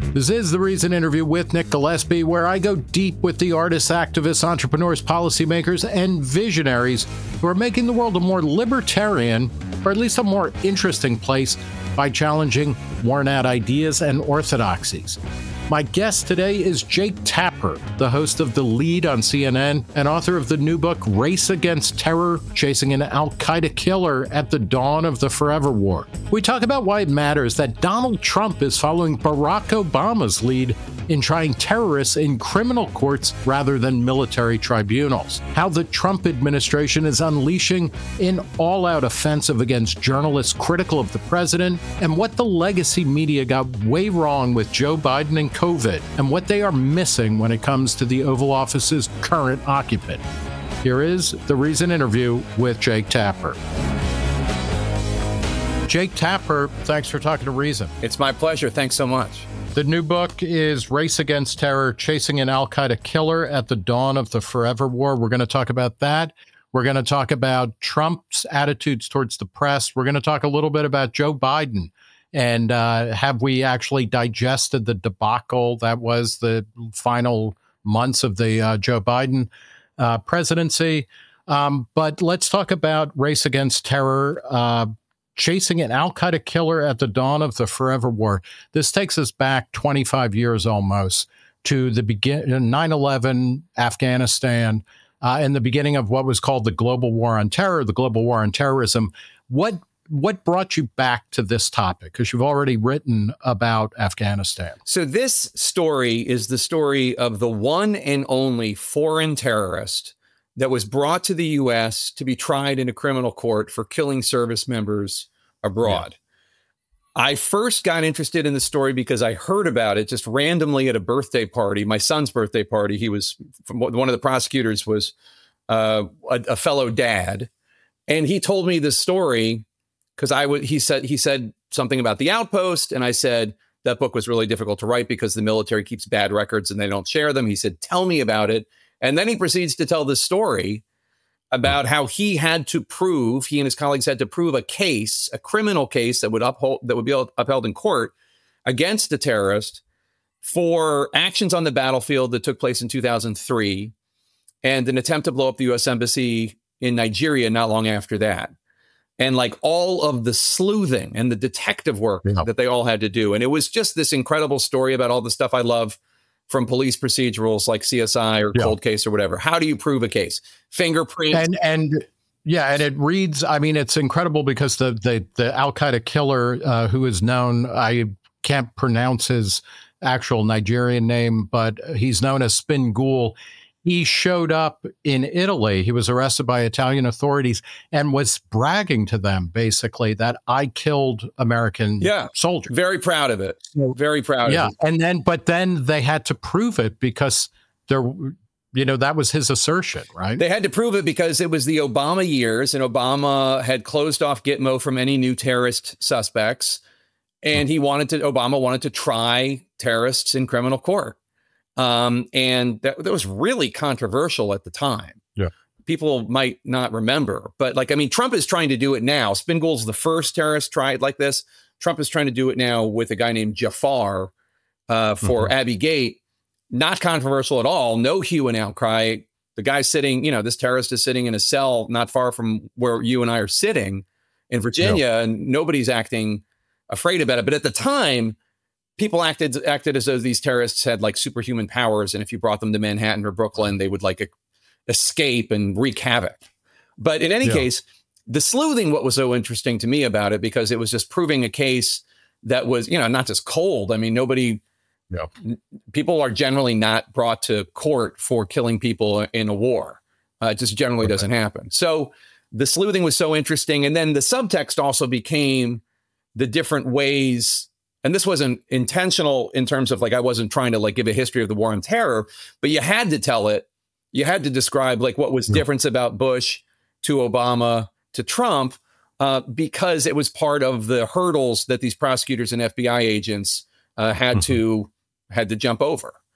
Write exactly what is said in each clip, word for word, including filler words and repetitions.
This is The Reason interview with Nick Gillespie, where I go deep with the artists, activists, entrepreneurs, policymakers, and visionaries who are making the world a more libertarian, or at least a more interesting place, by challenging worn-out ideas and orthodoxies. My guest today is Jake Tapper, the host of The Lead on C N N and author of the new book, Race Against Terror, Chasing an Al-Qaeda Killer at the Dawn of the Forever War. We talk about why it matters that Donald Trump is following Barack Obama's lead in trying terrorists in criminal courts rather than military tribunals, how the Trump administration is unleashing an all-out offensive against journalists critical of the president, and what the legacy media got way wrong with Joe Biden and COVID, and what they are missing when it comes to the Oval Office's current occupant. Here is The Reason interview with Jake Tapper. Jake Tapper, thanks for talking to Reason. It's my pleasure. Thanks so much. The new book is Race Against Terror, Chasing an Al-Qaeda Killer at the Dawn of the Forever War. We're going to talk about that. We're going to talk about Trump's attitudes towards the press. We're going to talk a little bit about Joe Biden. And uh, have we actually digested the debacle that was the final months of the uh, Joe Biden uh, presidency? Um, but let's talk about Race Against Terror, uh, Chasing an Al-Qaeda Killer at the Dawn of the Forever War. This takes us back twenty-five years almost to the begin nine eleven, Afghanistan, uh, and the beginning of what was called the Global War on Terror, the Global War on Terrorism. What what brought you back to this topic? Because you've already written about Afghanistan. So this story is the story of the one and only foreign terrorist that was brought to the U S to be tried in a criminal court for killing service members abroad. Yeah. I first got interested in the story because I heard about it just randomly at a birthday party, my son's birthday party. He was, one of the prosecutors was uh, a, a fellow dad. And he told me this story because I would, he said, he said something about the Outpost. And I said, that book was really difficult to write because the military keeps bad records and they don't share them. He said, tell me about it. And then he proceeds to tell this story about how he had to prove, he and his colleagues had to prove a case, a criminal case that would uphold, that would be upheld in court against a terrorist for actions on the battlefield that took place in two thousand three and an attempt to blow up the U S embassy in Nigeria not long after that. And like all of the sleuthing and the detective work yeah. that they all had to do. And it was just this incredible story about all the stuff I love from police procedurals like C S I or yeah. Cold Case or whatever. How do you prove a case? Fingerprints. And, and yeah, and it reads, I mean, it's incredible because the, the, the Al-Qaeda killer uh, who is known, I can't pronounce his actual Nigerian name, but he's known as Spin Ghoul. He showed up in Italy. He was arrested by Italian authorities and was bragging to them, basically, that I killed American yeah, soldiers. Very proud of it. Very proud yeah. of it. Yeah. And then, but then they had to prove it because there, you know, that was his assertion, right? They had to prove it because it was the Obama years and Obama had closed off Gitmo from any new terrorist suspects. And he wanted to, Obama wanted to try terrorists in criminal court. Um, and that, that was really controversial at the time. Yeah. People might not remember, but like, I mean, Trump is trying to do it now. Spin Ghoul's the first terrorist tried like this. Trump is trying to do it now with a guy named Jafar uh, for mm-hmm. Abbey Gate. Not controversial at all. No hue and outcry. The guy's sitting, you know, this terrorist is sitting in a cell not far from where you and I are sitting in Virginia, yeah. and nobody's acting afraid about it. But at the time, people acted acted as though these terrorists had like superhuman powers. And if you brought them to Manhattan or Brooklyn, they would like escape and wreak havoc. But in any yeah. case, the sleuthing, what was so interesting to me about it, because it was just proving a case that was, you know, not just cold. I mean, nobody, yeah. people are generally not brought to court for killing people in a war. Uh, it just generally okay. doesn't happen. So the sleuthing was so interesting. And then the subtext also became the different ways. And this wasn't intentional in terms of like, I wasn't trying to like give a history of the war on terror, but you had to tell it. You had to describe like what was yeah. difference about Bush to Obama to Trump, uh, because it was part of the hurdles that these prosecutors and F B I agents uh, had mm-hmm. to had to jump over.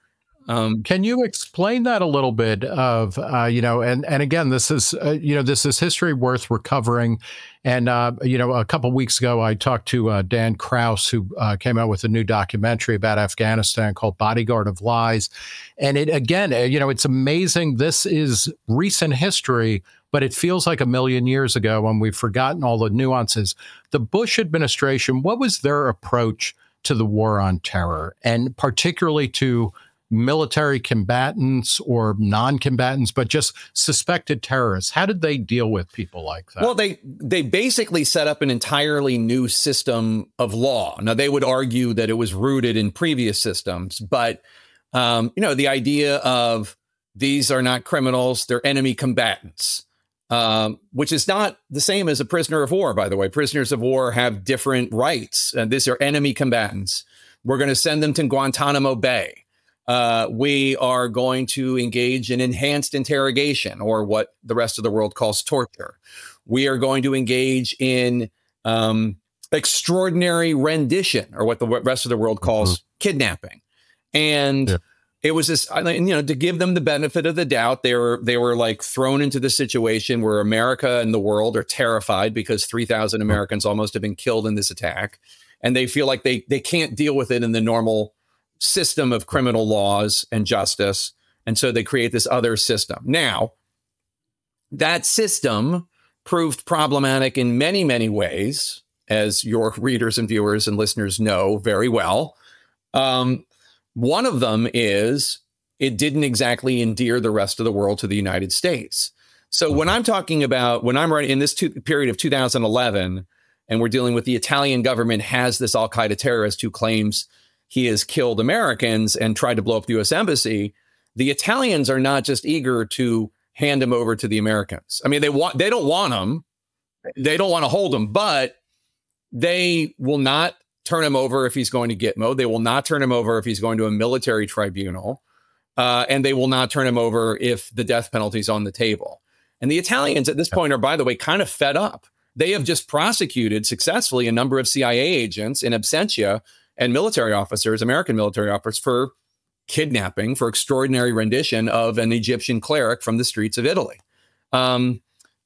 Um, Can you explain that a little bit of, uh, you know, and, and again, this is, uh, you know, this is history worth recovering. And, uh, you know, a couple of weeks ago, I talked to uh, Dan Kraus, who uh, came out with a new documentary about Afghanistan called Bodyguard of Lies. And it, again, uh, you know, it's amazing. This is recent history, but it feels like a million years ago, and we've forgotten all the nuances. The Bush administration, what was their approach to the war on terror, and particularly to military combatants or non-combatants, but just suspected terrorists? How did they deal with people like that? Well, they they basically set up an entirely new system of law. Now, they would argue that it was rooted in previous systems, but um, you know, the idea of these are not criminals, they're enemy combatants, um, which is not the same as a prisoner of war, by the way. Prisoners of war have different rights, and these are enemy combatants. We're going to send them to Guantanamo Bay. Uh, we are going to engage in enhanced interrogation, or what the rest of the world calls torture. We are going to engage in um, extraordinary rendition, or what the rest of the world calls mm-hmm. kidnapping. And yeah. it was this, you know, to give them the benefit of the doubt, they were they were like thrown into the situation where America and the world are terrified because three thousand Americans almost have been killed in this attack, and they feel like they they can't deal with it in the normal system of criminal laws and justice. And so they create this other system. Now, that system proved problematic in many, many ways, as your readers and viewers and listeners know very well. Um, one of them is it didn't exactly endear the rest of the world to the United States. So when I'm talking about, when I'm writing in this two, period of two thousand eleven, and we're dealing with the Italian government has this al-Qaeda terrorist who claims he has killed Americans and tried to blow up the U S embassy, the Italians are not just eager to hand him over to the Americans. I mean, they want, they don't want him. They don't want to hold him, but they will not turn him over if he's going to Gitmo. They will not turn him over if he's going to a military tribunal. Uh, and they will not turn him over if the death penalty is on the table. And the Italians at this point are, by the way, kind of fed up. They have just prosecuted successfully a number of C I A agents in absentia and military officers, American military officers, for kidnapping, for extraordinary rendition of an Egyptian cleric from the streets of Italy. Um,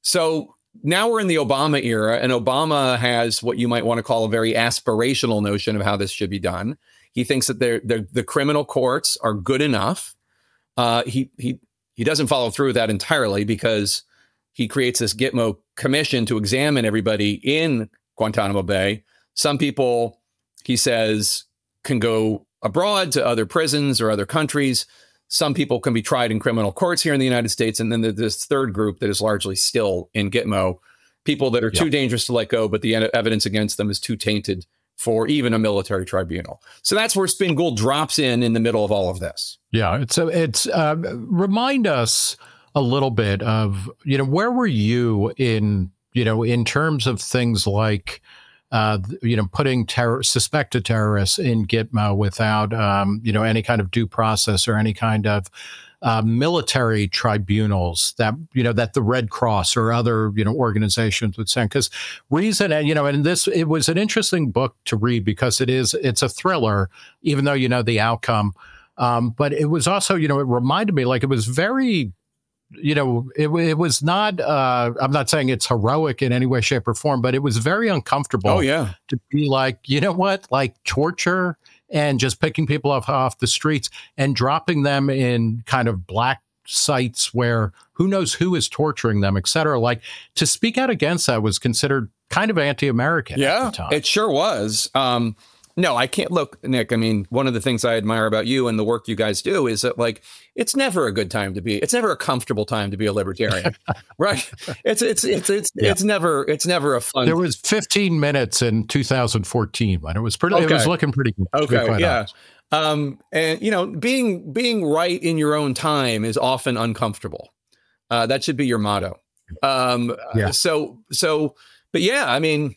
so now we're in the Obama era, and Obama has what you might want to call a very aspirational notion of how this should be done. He thinks that they're, they're, the criminal courts are good enough. Uh, he he he doesn't follow through with that entirely, because he creates this Gitmo commission to examine everybody in Guantanamo Bay. Some people, he says, can go abroad to other prisons or other countries. Some people can be tried in criminal courts here in the United States. And then there's this third group that is largely still in Gitmo, people that are yeah. too dangerous to let go, but the evidence against them is too tainted for even a military tribunal. So that's where Spin Gould drops in in the middle of all of this. Yeah, it's a, it's uh, remind us a little bit of, you know, where were you in, you know, in terms of things like, Uh, you know, putting terror, suspected terrorists in Gitmo without, um, you know, any kind of due process or any kind of uh, military tribunals that, you know, that the Red Cross or other, you know, organizations would send. Because reason, and you know, and this, it was an interesting book to read because it is, it's a thriller, even though you know the outcome. Um, but it was also, you know, it reminded me, like, it was very, you know, it, it was not, uh, I'm not saying it's heroic in any way, shape, or form, but it was very uncomfortable oh, yeah. to be like, you know what, like torture and just picking people off, off the streets and dropping them in kind of black sites where who knows who is torturing them, et cetera. Like, to speak out against that was considered kind of anti-American yeah, at the time. It sure was. Um, No, I can't look, Nick. I mean, one of the things I admire about you and the work you guys do is that, like, it's never a good time to be, it's never a comfortable time to be a libertarian, right? It's, it's, it's, it's, yeah. it's never, it's never a fun. There was fifteen minutes in two thousand fourteen when it was pretty, okay. it was looking pretty good. Okay. Yeah. Um, and you know, being, being right in your own time is often uncomfortable. Uh, that should be your motto. Um, yeah. so, so, but yeah, I mean,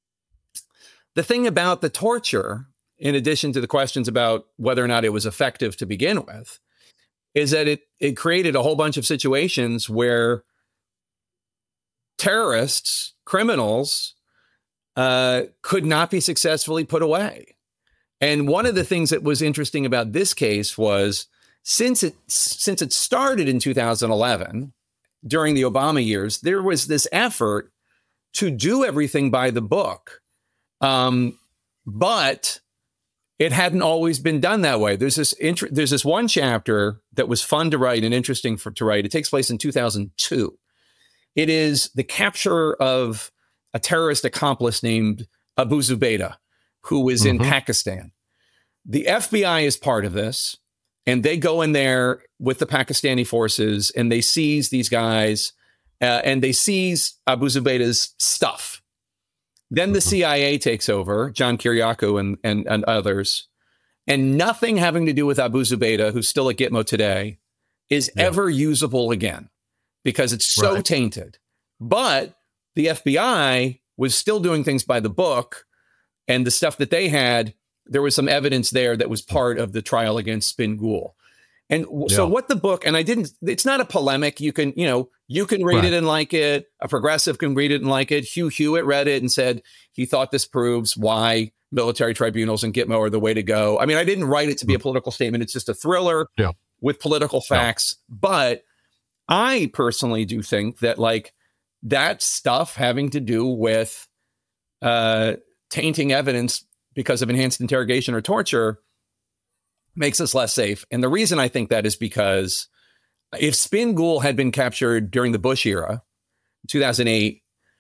the thing about the torture, in addition to the questions about whether or not it was effective to begin with, is that it it created a whole bunch of situations where terrorists, criminals, uh, could not be successfully put away. And one of the things that was interesting about this case was since it since it started in two thousand eleven, during the Obama years, there was this effort to do everything by the book. Um, but it hadn't always been done that way. There's this int- there's this one chapter that was fun to write and interesting for, to write. It takes place in two thousand two. It is the capture of a terrorist accomplice named Abu Zubaydah, who was mm-hmm. in Pakistan. The F B I is part of this, and they go in there with the Pakistani forces, and they seize these guys, uh, and they seize Abu Zubaydah's stuff. Then the C I A takes over, John Kiriakou and, and, and others, and nothing having to do with Abu Zubaydah, who's still at Gitmo today, is yeah. ever usable again because it's so right. tainted. But the F B I was still doing things by the book, and the stuff that they had, there was some evidence there that was part of the trial against Spin Ghoul. And w- yeah. so what the book, and I didn't, it's not a polemic. You can, you know, you can read right. it and like it. A progressive can read it and like it. Hugh Hewitt read it and said he thought this proves why military tribunals and Gitmo are the way to go. I mean, I didn't write it to be a political statement. It's just a thriller yeah. with political facts. Yeah. But I personally do think that like that stuff having to do with uh, tainting evidence because of enhanced interrogation or torture makes us less safe. And the reason I think that is because if Spin Ghoul had been captured during the Bush era, two thousand eight,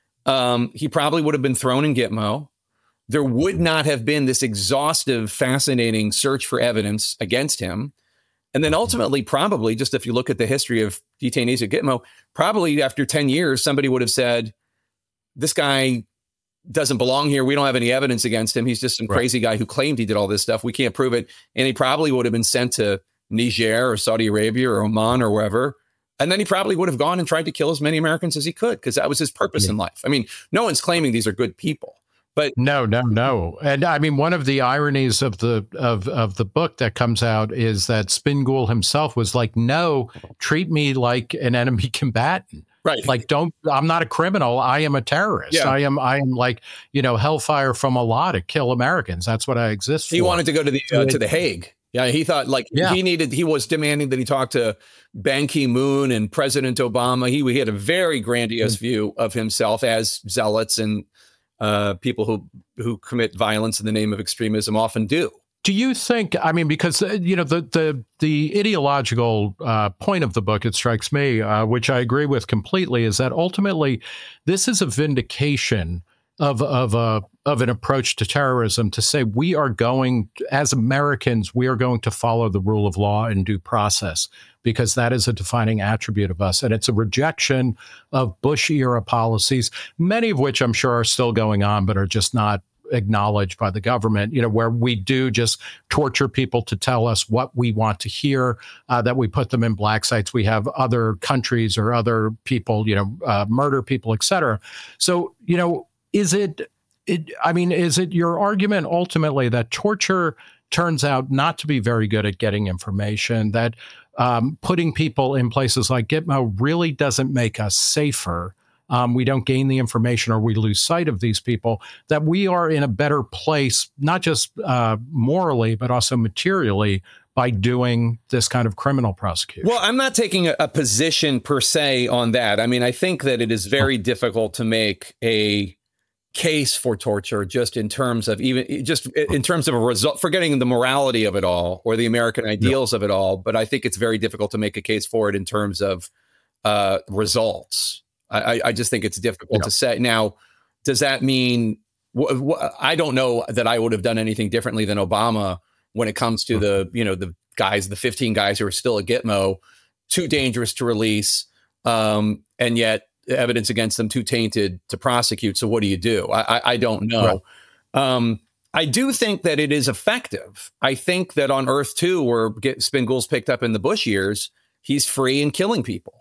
um, he probably would have been thrown in Gitmo. There would not have been this exhaustive, fascinating search for evidence against him. And then ultimately, probably, just if you look at the history of detainees at Gitmo, probably after ten years, somebody would have said, this guy doesn't belong here. We don't have any evidence against him. He's just some right. crazy guy who claimed he did all this stuff. We can't prove it. And he probably would have been sent to Niger or Saudi Arabia or Oman or wherever. And then he probably would have gone and tried to kill as many Americans as he could, because that was his purpose yeah. in life. I mean, no one's claiming these are good people, but no, no, no. And I mean, one of the ironies of the of of the book that comes out is that Spin Ghoul himself was like, no, treat me like an enemy combatant. Right. Like, don't, I'm not a criminal. I am a terrorist. Yeah. I am, I am like, you know, hellfire from Allah to kill Americans. That's what I exist for. He wanted to go to the, uh, to the Hague. Yeah. He thought like yeah. he needed, he was demanding that he talk to Ban Ki-moon and President Obama. He, he had a very grandiose mm-hmm. view of himself as zealots and uh, people who, who commit violence in the name of extremism often do. Do you think, I mean, because, uh, you know, the the the ideological uh, point of the book, it strikes me, uh, which I agree with completely, is that ultimately this is a vindication of of a of an approach to terrorism to say we are going, as Americans, we are going to follow the rule of law and due process, because that is a defining attribute of us. And it's a rejection of Bush era policies, many of which I'm sure are still going on, but are just not acknowledged by the government, you know, where we do just torture people to tell us what we want to hear, uh, that we put them in black sites. We have other countries or other people, you know, uh, murder people, et cetera. So, you know, is it, it, I mean, is it your argument ultimately that torture turns out not to be very good at getting information, that um, putting people in places like Gitmo really doesn't make us safer? Um, we don't gain the information or we lose sight of these people, that we are in a better place, not just uh, morally, but also materially, by doing this kind of criminal prosecution. Well, I'm not taking a, a position per se on that. I mean, I think that it is very difficult to make a case for torture just in terms of even just in terms of a result, forgetting the morality of it all or the American ideals yeah. of it all. But I think it's very difficult to make a case for it in terms of uh, results. I, I just think it's difficult yeah. to say. Now, does that mean wh- wh- I don't know that I would have done anything differently than Obama when it comes to mm-hmm. the, you know, the guys, the fifteen guys who are still at Gitmo, too dangerous to release, um, and yet evidence against them too tainted to prosecute. So what do you do? I, I, I don't know. Right. Um, I do think that it is effective. I think that on Earth two, where get, Spin Ghoul's picked up in the Bush years, he's free and killing people.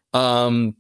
Um,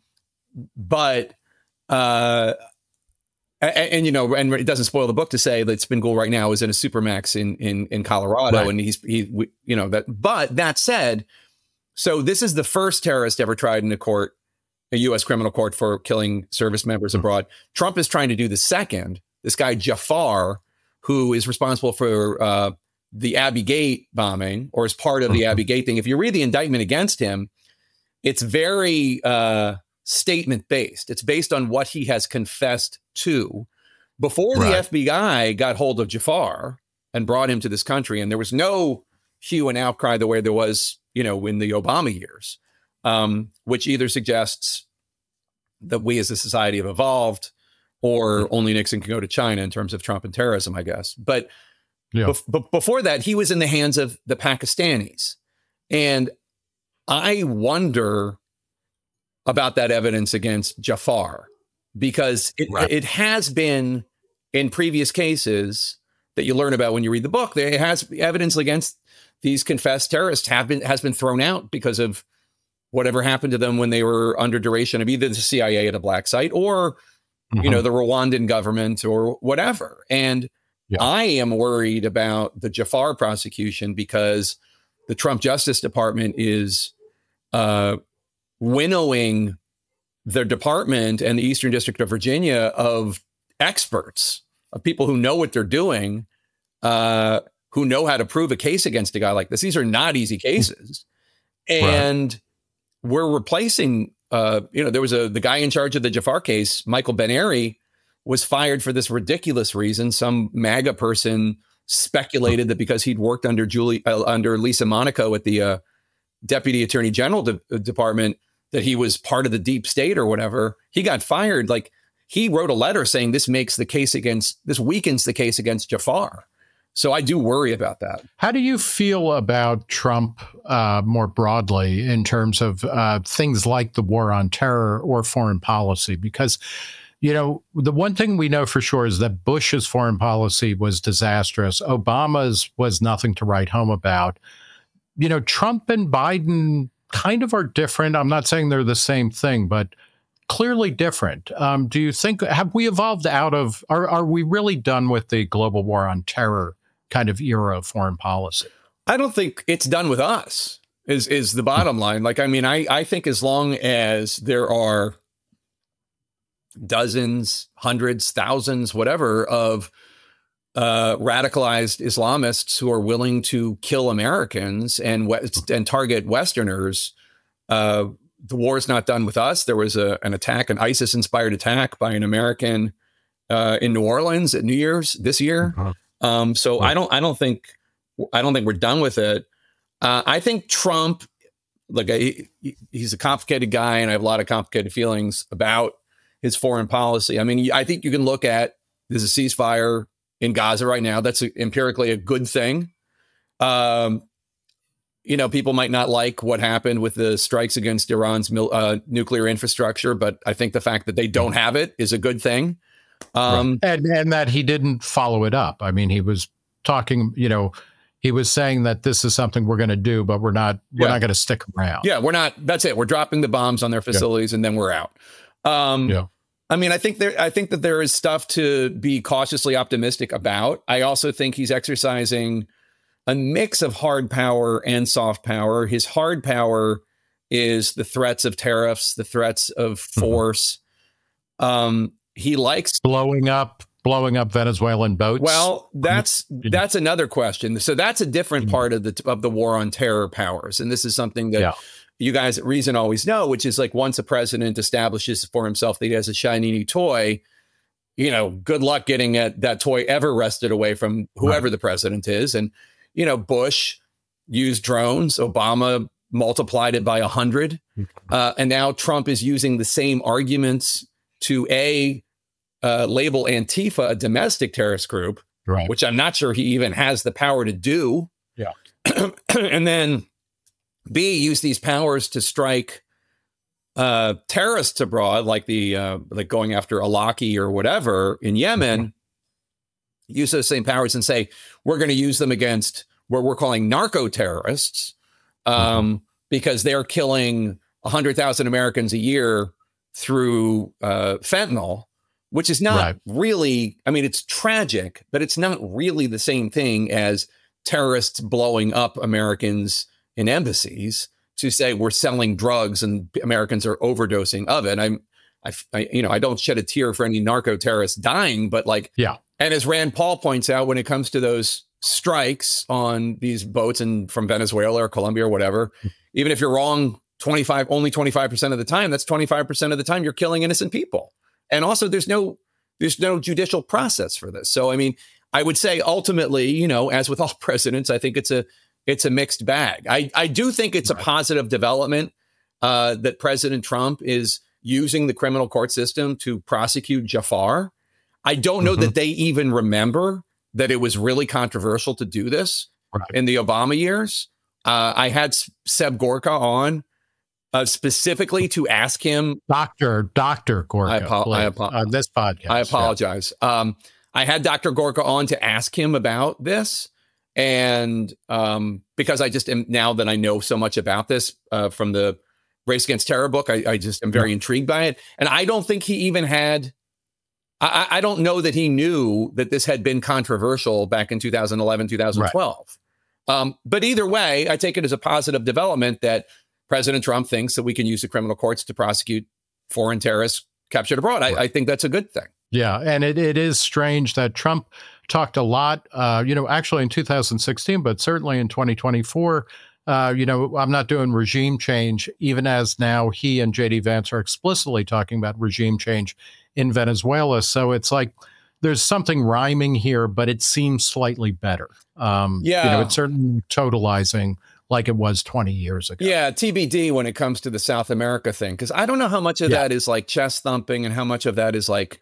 But, uh, and, and, you know, and it doesn't spoil the book to say that Spin Ghoul right now is in a supermax in, in, in Colorado. Right. And he's, he, we, you know, that, but that said, so this is the first terrorist ever tried in a court, a U S criminal court, for killing service members mm-hmm. abroad. Trump is trying to do the second, this guy Jafar, who is responsible for, uh, the Abbey Gate bombing, or as part of the Abbey Gate thing. If you read the indictment against him, it's very uh, statement based. It's based on what he has confessed to. Before right. the F B I got hold of Jafar and brought him to this country, and there was no hue and outcry the way there was, you know, in the Obama years, um, which either suggests that we as a society have evolved, or only Nixon can go to China in terms of Trump and terrorism, I guess. But, yeah. bef- but before that, he was in the hands of the Pakistanis. And I wonder about that evidence against Jafar, because it, right. it has been in previous cases that you learn about when you read the book. There has evidence against these confessed terrorists have been has been thrown out because of whatever happened to them when they were under duration of either the C I A at a black site, or mm-hmm. you know, the Rwandan government, or whatever. And yeah. I am worried about the Jafar prosecution because the Trump Justice Department is uh, winnowing their department and the Eastern District of Virginia of experts, of people who know what they're doing, uh, who know how to prove a case against a guy like this. These are not easy cases. And right. we're replacing, uh, you know, there was a, the guy in charge of the Jafar case, Michael Ben-Ari, was fired for this ridiculous reason. Some MAGA person speculated that because he'd worked under Julie, uh, under Lisa Monaco at the uh, Deputy Attorney General de- Department, that he was part of the deep state or whatever. He got fired. Like, he wrote a letter saying this makes the case against, this weakens the case against Jafar. So I do worry about that. How do you feel about Trump uh, more broadly in terms of uh, things like the war on terror or foreign policy? Because, you know, the one thing we know for sure is that Bush's foreign policy was disastrous. Obama's was nothing to write home about. You know, Trump and Biden kind of are different. I'm not saying they're the same thing, but clearly different. Um, do you think, have we evolved out of, are, are we really done with the global war on terror kind of era of foreign policy? I don't think it's done with us, is is the bottom line. Like, I mean, I, I think as long as there are dozens, hundreds, thousands, whatever, of uh, radicalized Islamists who are willing to kill Americans and West, and target Westerners, uh, the war is not done with us. There was a, an attack, an ISIS-inspired attack by an American uh, in New Orleans at New Year's this year. Uh-huh. Um, so I don't, I don't think, I don't think we're done with it. Uh, I think Trump, like he, he's a complicated guy, and I have a lot of complicated feelings about his foreign policy. I mean, I think you can look at, there's a ceasefire in Gaza right now. That's empirically a good thing. Um, you know, people might not like what happened with the strikes against Iran's mil, uh, nuclear infrastructure, but I think the fact that they don't have it is a good thing. Um, right. and, and that he didn't follow it up. I mean, he was talking, you know, he was saying that this is something we're going to do, but we're not, we're yeah. not going to stick around. Yeah, we're not, that's it. We're dropping the bombs on their facilities yeah. and then we're out. Um, yeah. I mean, I think there, I think that there is stuff to be cautiously optimistic about. I also think he's exercising a mix of hard power and soft power. His hard power is the threats of tariffs, the threats of force. Mm-hmm. Um, He likes blowing up, blowing up Venezuelan boats. Well, that's that's another question. So that's a different part of the of the war on terror powers, and this is something that yeah. you guys at Reason always know, which is like, once a president establishes for himself that he has a shiny new toy, you know, good luck getting at that toy ever wrested away from whoever right. the president is. And you know, Bush used drones, Obama multiplied it by a hundred, uh, and now Trump is using the same arguments to a uh, label Antifa a domestic terrorist group, right. which I'm not sure he even has the power to do. Yeah. And then B, use these powers to strike uh, terrorists abroad, like the uh, like going after Alaki or whatever in Yemen. Mm-hmm. Use those same powers and say, we're going to use them against what we're calling narco terrorists, um, mm-hmm. because they're killing one hundred thousand Americans a year through uh, fentanyl, which is not right. really, I mean, it's tragic, but it's not really the same thing as terrorists blowing up Americans in embassies to say we're selling drugs and Americans are overdosing of it. I'm, I, I, you know, I don't shed a tear for any narco terrorists dying, but like, yeah. And as Rand Paul points out, when it comes to those strikes on these boats and from Venezuela or Colombia or whatever, even if you're wrong twenty-five, only twenty-five percent of the time, that's twenty-five percent of the time you're killing innocent people. And also there's no, there's no judicial process for this. So, I mean, I would say ultimately, you know, as with all presidents, I think it's a, it's a mixed bag. I, I do think it's right. a positive development uh, that President Trump is using the criminal court system to prosecute Jafar. I don't know mm-hmm. that they even remember that it was really controversial to do this right. in the Obama years. Uh, I had Seb Gorka on uh, specifically to ask him. Doctor Doctor Gorka. I, apo- I apo- on this podcast. I apologize. Yeah. Um, I had Doctor Gorka on to ask him about this. And um, because I just am, now that I know so much about this uh, from the Race Against Terror book, I, I just am very yeah. intrigued by it. And I don't think he even had, I, I don't know that he knew that this had been controversial back in two thousand eleven, two thousand twelve. Right. Um, but either way, I take it as a positive development that President Trump thinks that we can use the criminal courts to prosecute foreign terrorists captured abroad. Right. I, I think that's a good thing. Yeah. And it, it is strange that Trump talked a lot, uh, you know, actually in two thousand sixteen, but certainly in twenty twenty-four, uh, you know, I'm not doing regime change, even as now he and J D Vance are explicitly talking about regime change in Venezuela. So it's like there's something rhyming here, but it seems slightly better. Um, yeah. You know, it's certainly totalizing like it was twenty years ago. Yeah, T B D when it comes to the South America thing, because I don't know how much of yeah. that is like chest thumping and how much of that is like,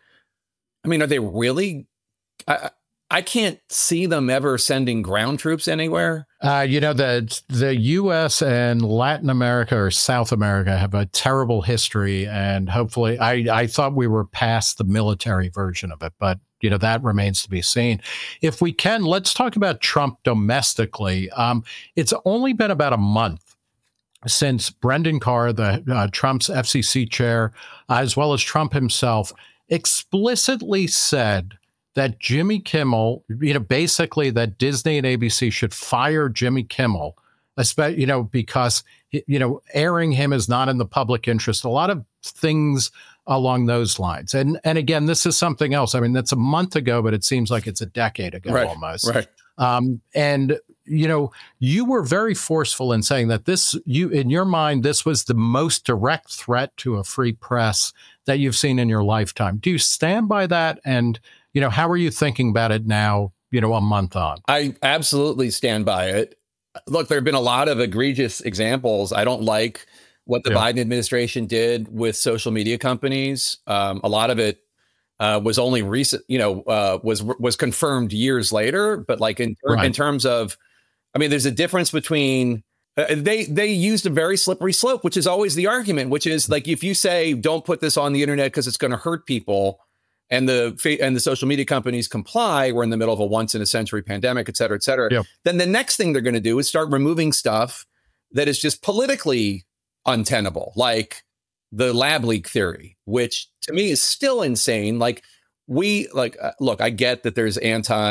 I mean, are they really? I, I can't see them ever sending ground troops anywhere. Uh, you know, the the U S and Latin America or South America have a terrible history. And hopefully, I, I thought we were past the military version of it. But, you know, that remains to be seen. If we can, let's talk about Trump domestically. Um, it's only been about a month since Brendan Carr, the uh, Trump's F C C chair, uh, as well as Trump himself, explicitly said that Jimmy Kimmel, you know, basically that Disney and A B C should fire Jimmy Kimmel, especially, you know, because, you know, airing him is not in the public interest. A lot of things along those lines. And and again, this is something else. I mean, that's a month ago, but it seems like it's a decade ago right, almost. Right. Um, and, you know, you were very forceful in saying that this, you, in your mind, this was the most direct threat to a free press that you've seen in your lifetime. Do you stand by that? And, you know, how are you thinking about it now, you know, a month on? I absolutely stand by it. Look, there have been a lot of egregious examples. I don't like what the yeah. Biden administration did with social media companies. Um, a lot of it uh, was only recent, you know, uh, was was confirmed years later. But like in, right. in terms of, I mean, there's a difference between uh, they they used a very slippery slope, which is always the argument, which is like if you say don't put this on the internet because it's going to hurt people. And the and the social media companies comply, we're in the middle of a once in a century pandemic, et cetera, et cetera. Yep. Then the next thing they're going to do is start removing stuff that is just politically untenable, like the lab leak theory, which to me is still insane. Like we like, uh, look, I get that there's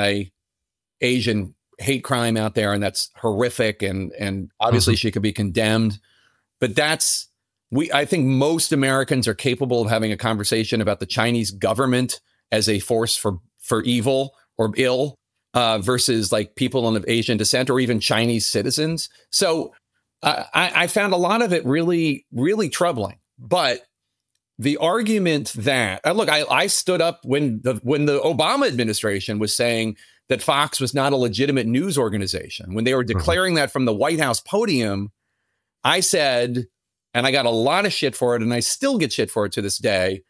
anti-Asian hate crime out there, and that's horrific. And and obviously mm-hmm. she could be condemned, but that's. We, I think most Americans are capable of having a conversation about the Chinese government as a force for, for evil or ill uh, versus like people of Asian descent or even Chinese citizens. So uh, I, I found a lot of it really, really troubling. But the argument that uh, look, I, I stood up when the when the Obama administration was saying that Fox was not a legitimate news organization, when they were declaring mm-hmm. that from the White House podium, I said. And I got a lot of shit for it, and I still get shit for it to this day.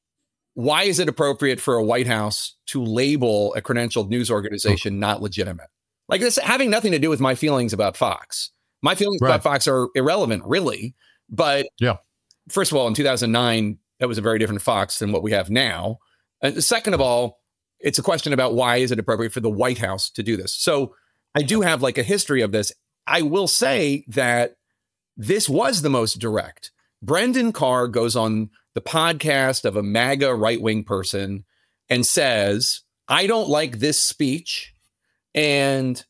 Why is it appropriate for a White House to label a credentialed news organization not legitimate? Like this having nothing to do with my feelings about Fox. My feelings right. about Fox are irrelevant, really. But yeah. first of all, in two thousand nine, that was a very different Fox than what we have now. And second of all, it's a question about why is it appropriate for the White House to do this? So I do have like a history of this. I will say that this was the most direct. Brendan Carr goes on the podcast of a MAGA right-wing person and says, I don't like this speech, and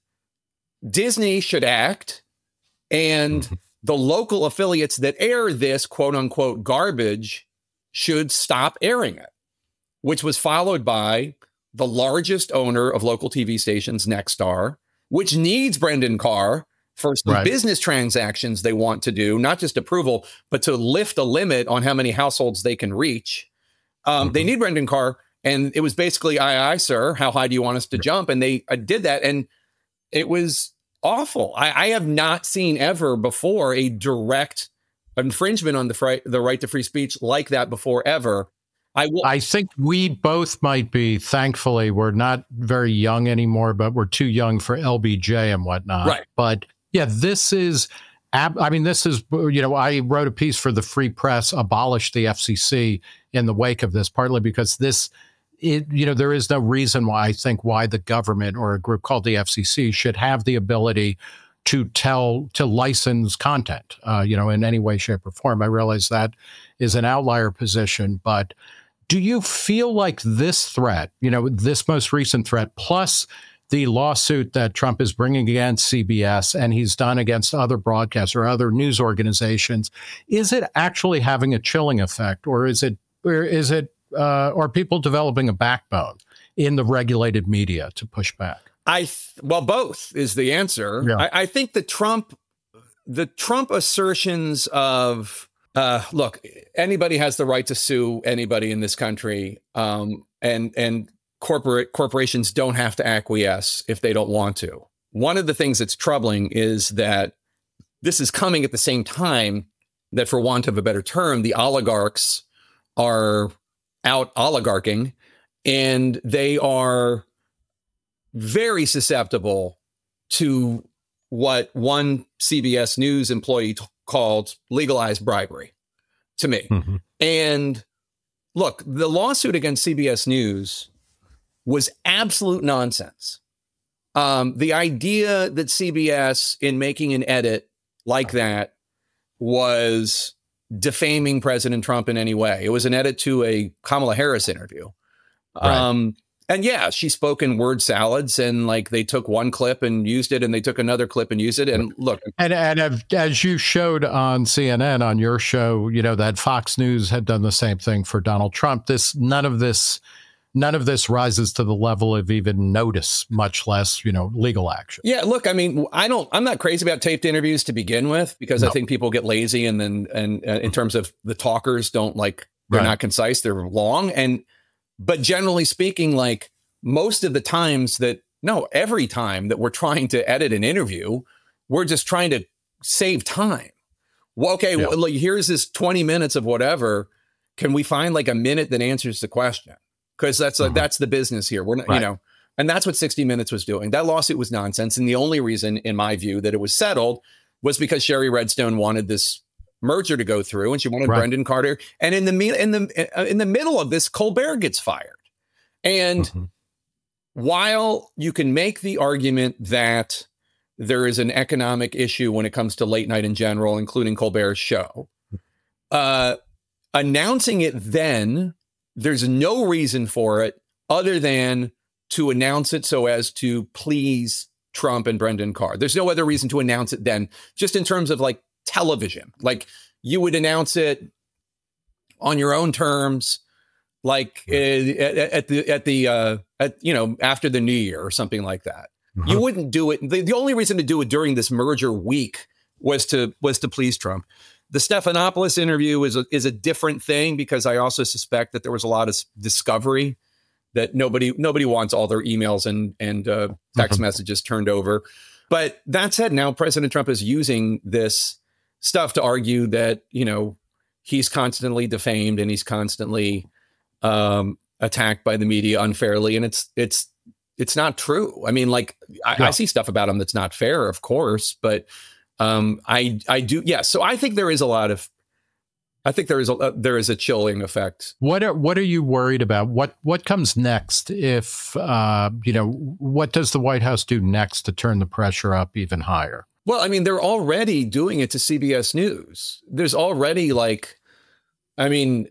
Disney should act, and the local affiliates that air this quote-unquote garbage should stop airing it, which was followed by the largest owner of local T V stations, Nexstar, which needs Brendan Carr for some Right. business transactions they want to do, not just approval, but to lift a limit on how many households they can reach. Um, Mhm. They need Brendan Carr. And it was basically, aye, aye, sir, how high do you want us to jump? And they uh, did that. And it was awful. I, I have not seen ever before a direct infringement on the, fri- the right to free speech like that before ever. I will. I think we both might be, thankfully, we're not very young anymore, but we're too young for L B J and whatnot. Right. But yeah, this is, ab- I mean, this is, you know, I wrote a piece for the Free Press, abolished the F C C in the wake of this, partly because this, it, you know, there is no reason why I think why the government or a group called the F C C should have the ability to tell, to license content, uh, you know, in any way, shape, or form. I realize that is an outlier position, but do you feel like this threat, you know, this most recent threat, plus the lawsuit that Trump is bringing against C B S and he's done against other broadcasts or other news organizations, is it actually having a chilling effect, or is it, or is it, uh, or people developing a backbone in the regulated media to push back? I th- well, both is the answer. Yeah. I, I think the Trump, the Trump assertions of uh, look, anybody has the right to sue anybody in this country, um, and and corporate corporations don't have to acquiesce if they don't want to. One of the things that's troubling is that this is coming at the same time that, for want of a better term, the oligarchs are out oligarching, and they are very susceptible to what one C B S News employee t- called legalized bribery to me. Mm-hmm. And look, the lawsuit against C B S News was absolute nonsense. Um, the idea that C B S, in making an edit like that, was defaming President Trump in any way. It was an edit to a Kamala Harris interview. Right. Um, and yeah, she spoke in word salads, and like they took one clip and used it, and they took another clip and used it. And look, And and as you showed on C N N on your show, you know, that Fox News had done the same thing for Donald Trump. This none of this none of this rises to the level of even notice, much less, you know, legal action. yeah, look, I mean, I don't, I'm not crazy about taped interviews to begin with, because No. I think people get lazy, and then, and uh, in terms of the talkers don't like, they're Right. not concise, they're long. And, but generally speaking, like most of the times that, no, every time that we're trying to edit an interview, we're just trying to save time. Well, okay, Yeah. well, like, here's this twenty minutes of whatever. Can we find like a minute that answers the question? Because that's, Mhm. uh, that's the business here. We're not, Right. you know, and that's what sixty minutes was doing. That lawsuit was nonsense. And the only reason, in my view, that it was settled was because Sherry Redstone wanted this merger to go through, and she wanted Right. Brendan Carter. And in the me- in the uh, in the middle of this, Colbert gets fired. And Mhm. while you can make the argument that there is an economic issue when it comes to late night in general, including Colbert's show, uh, announcing it then, there's no reason for it other than to announce it so as to please Trump and Brendan Carr. There's no other reason to announce it then, just in terms of like television. Like you would announce it on your own terms, like uh, at, at the at the uh, at you know after the new year or something like that. Mhm. You wouldn't do it. The, the only reason to do it during this merger week was to was to please Trump. The Stephanopoulos interview is a, is a different thing, because I also suspect that there was a lot of s- discovery that nobody nobody wants all their emails and and uh, text Mhm. messages turned over. But that said, now President Trump is using this stuff to argue that, you know, he's constantly defamed and he's constantly um, attacked by the media unfairly, and it's it's it's not true. I mean, like I, Yeah. I see stuff about him that's not fair, of course, but um, I I do yes. Yeah, so I think there is a lot of I think there is a uh, there is a chilling effect. What are what are you worried about? What what comes next? If uh, you know, what does the White House do next to turn the pressure up even higher? Well, I mean, they're already doing it to C B S News. There's already like, I mean,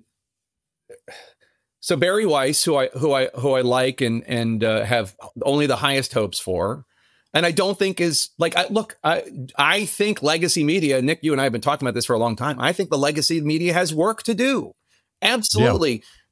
so Barry Weiss, who I who I who I like and and uh, have only the highest hopes for, and I don't think is like, I, look, I I think legacy media. Nick, you and I have been talking about this for a long time. I think the legacy media has work to do. Absolutely.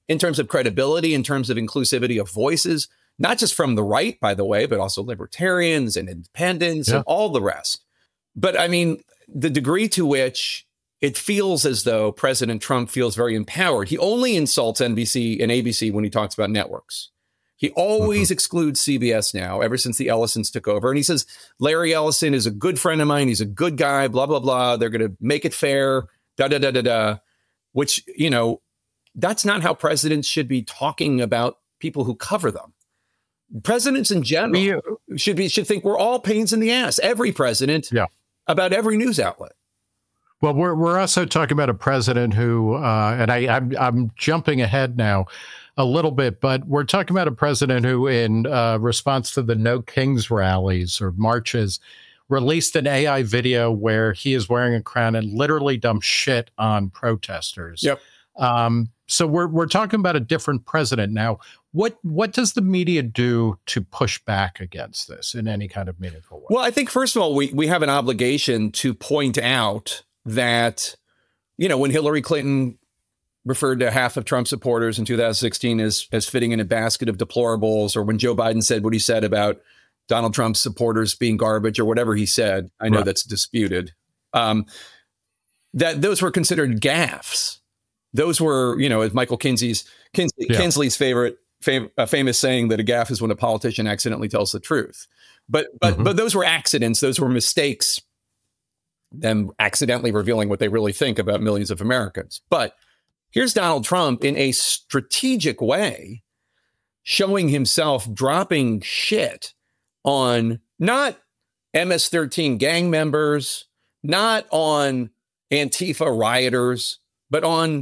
in terms of credibility, in terms of inclusivity of voices, not just from the right, by the way, but also libertarians and independents Yeah. and all the rest. But I mean, the degree to which it feels as though President Trump feels very empowered. He only insults N B C and A B C when he talks about networks. He always mm-hmm. excludes C B S now, ever since the Ellisons took over. And he says, Larry Ellison is a good friend of mine. He's a good guy, blah, blah, blah. They're going to make it fair, da, da, da, da, da. Which, you know, that's not how presidents should be talking about people who cover them. Presidents in general yeah. should be should think we're all pains in the ass. Every president yeah. about every news outlet. Well, we're we're also talking about a president who, uh, and I, I'm I'm jumping ahead now a little bit, but we're talking about a president who, in uh, response to the No Kings rallies or marches, released an A I video where he is wearing a crown and literally dumps shit on protesters. Yep. Um, so we're we're talking about a different president now. What what does the media do to push back against this in any kind of meaningful way? Well, I think first of all, we we have an obligation to point out that, you know, when Hillary Clinton referred to half of Trump supporters in two thousand sixteen as as fitting in a basket of deplorables, or when Joe Biden said what he said about Donald Trump's supporters being garbage, or whatever he said, I know right. that's disputed, um, that those were considered gaffes. Those were, you know, as Michael Kinsley's Kinsley, yeah. Kinsley's favorite fam, uh, famous saying that a gaffe is when a politician accidentally tells the truth. But but mm-hmm. but those were accidents. Those were mistakes. Them accidentally revealing what they really think about millions of Americans. But here's Donald Trump in a strategic way showing himself dropping shit on not M S thirteen gang members, not on Antifa rioters, but on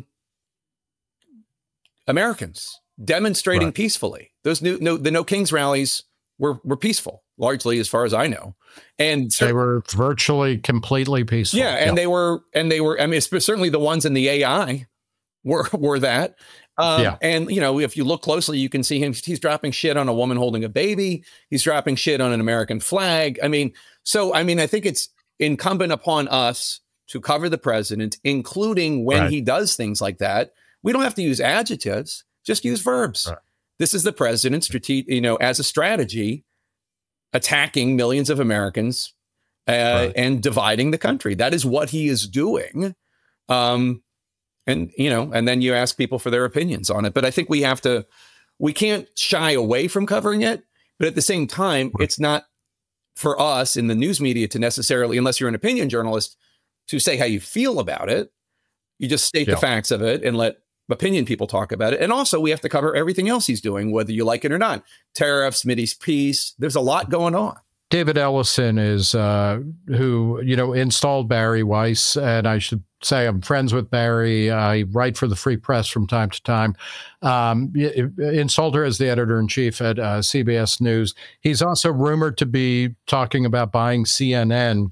Americans demonstrating right. peacefully. Those new, no, the No Kings rallies were were peaceful, largely, as far as I know, and they were virtually completely peaceful. Yeah, and yep. they were, and they were. I mean, certainly the ones in the A I were were that. Um, yeah. And you know, if you look closely, you can see him. He's dropping shit on a woman holding a baby. He's dropping shit on an American flag. I mean, so I mean, I think it's incumbent upon us to cover the president, including when right. he does things like that. We don't have to use adjectives; just use verbs. Right. This is the president's strategy, you know, as a strategy, attacking millions of Americans uh, right. and dividing the country. That is what he is doing. Um, and, you know, and then you ask people for their opinions on it. But I think we have to, we can't shy away from covering it. But at the same time, right. it's not for us in the news media to necessarily, unless you're an opinion journalist, to say how you feel about it. You just state yeah. the facts of it and let opinion people talk about it. And also we have to cover everything else he's doing, whether you like it or not. Tariffs, Mideast peace. There's a lot going on. David Ellison is uh, who, you know, installed Bari Weiss. And I should say I'm friends with Bari. I write for the Free Press from time to time. Um, installed her as the editor-in-chief at uh, C B S News. He's also rumored to be talking about buying C N N.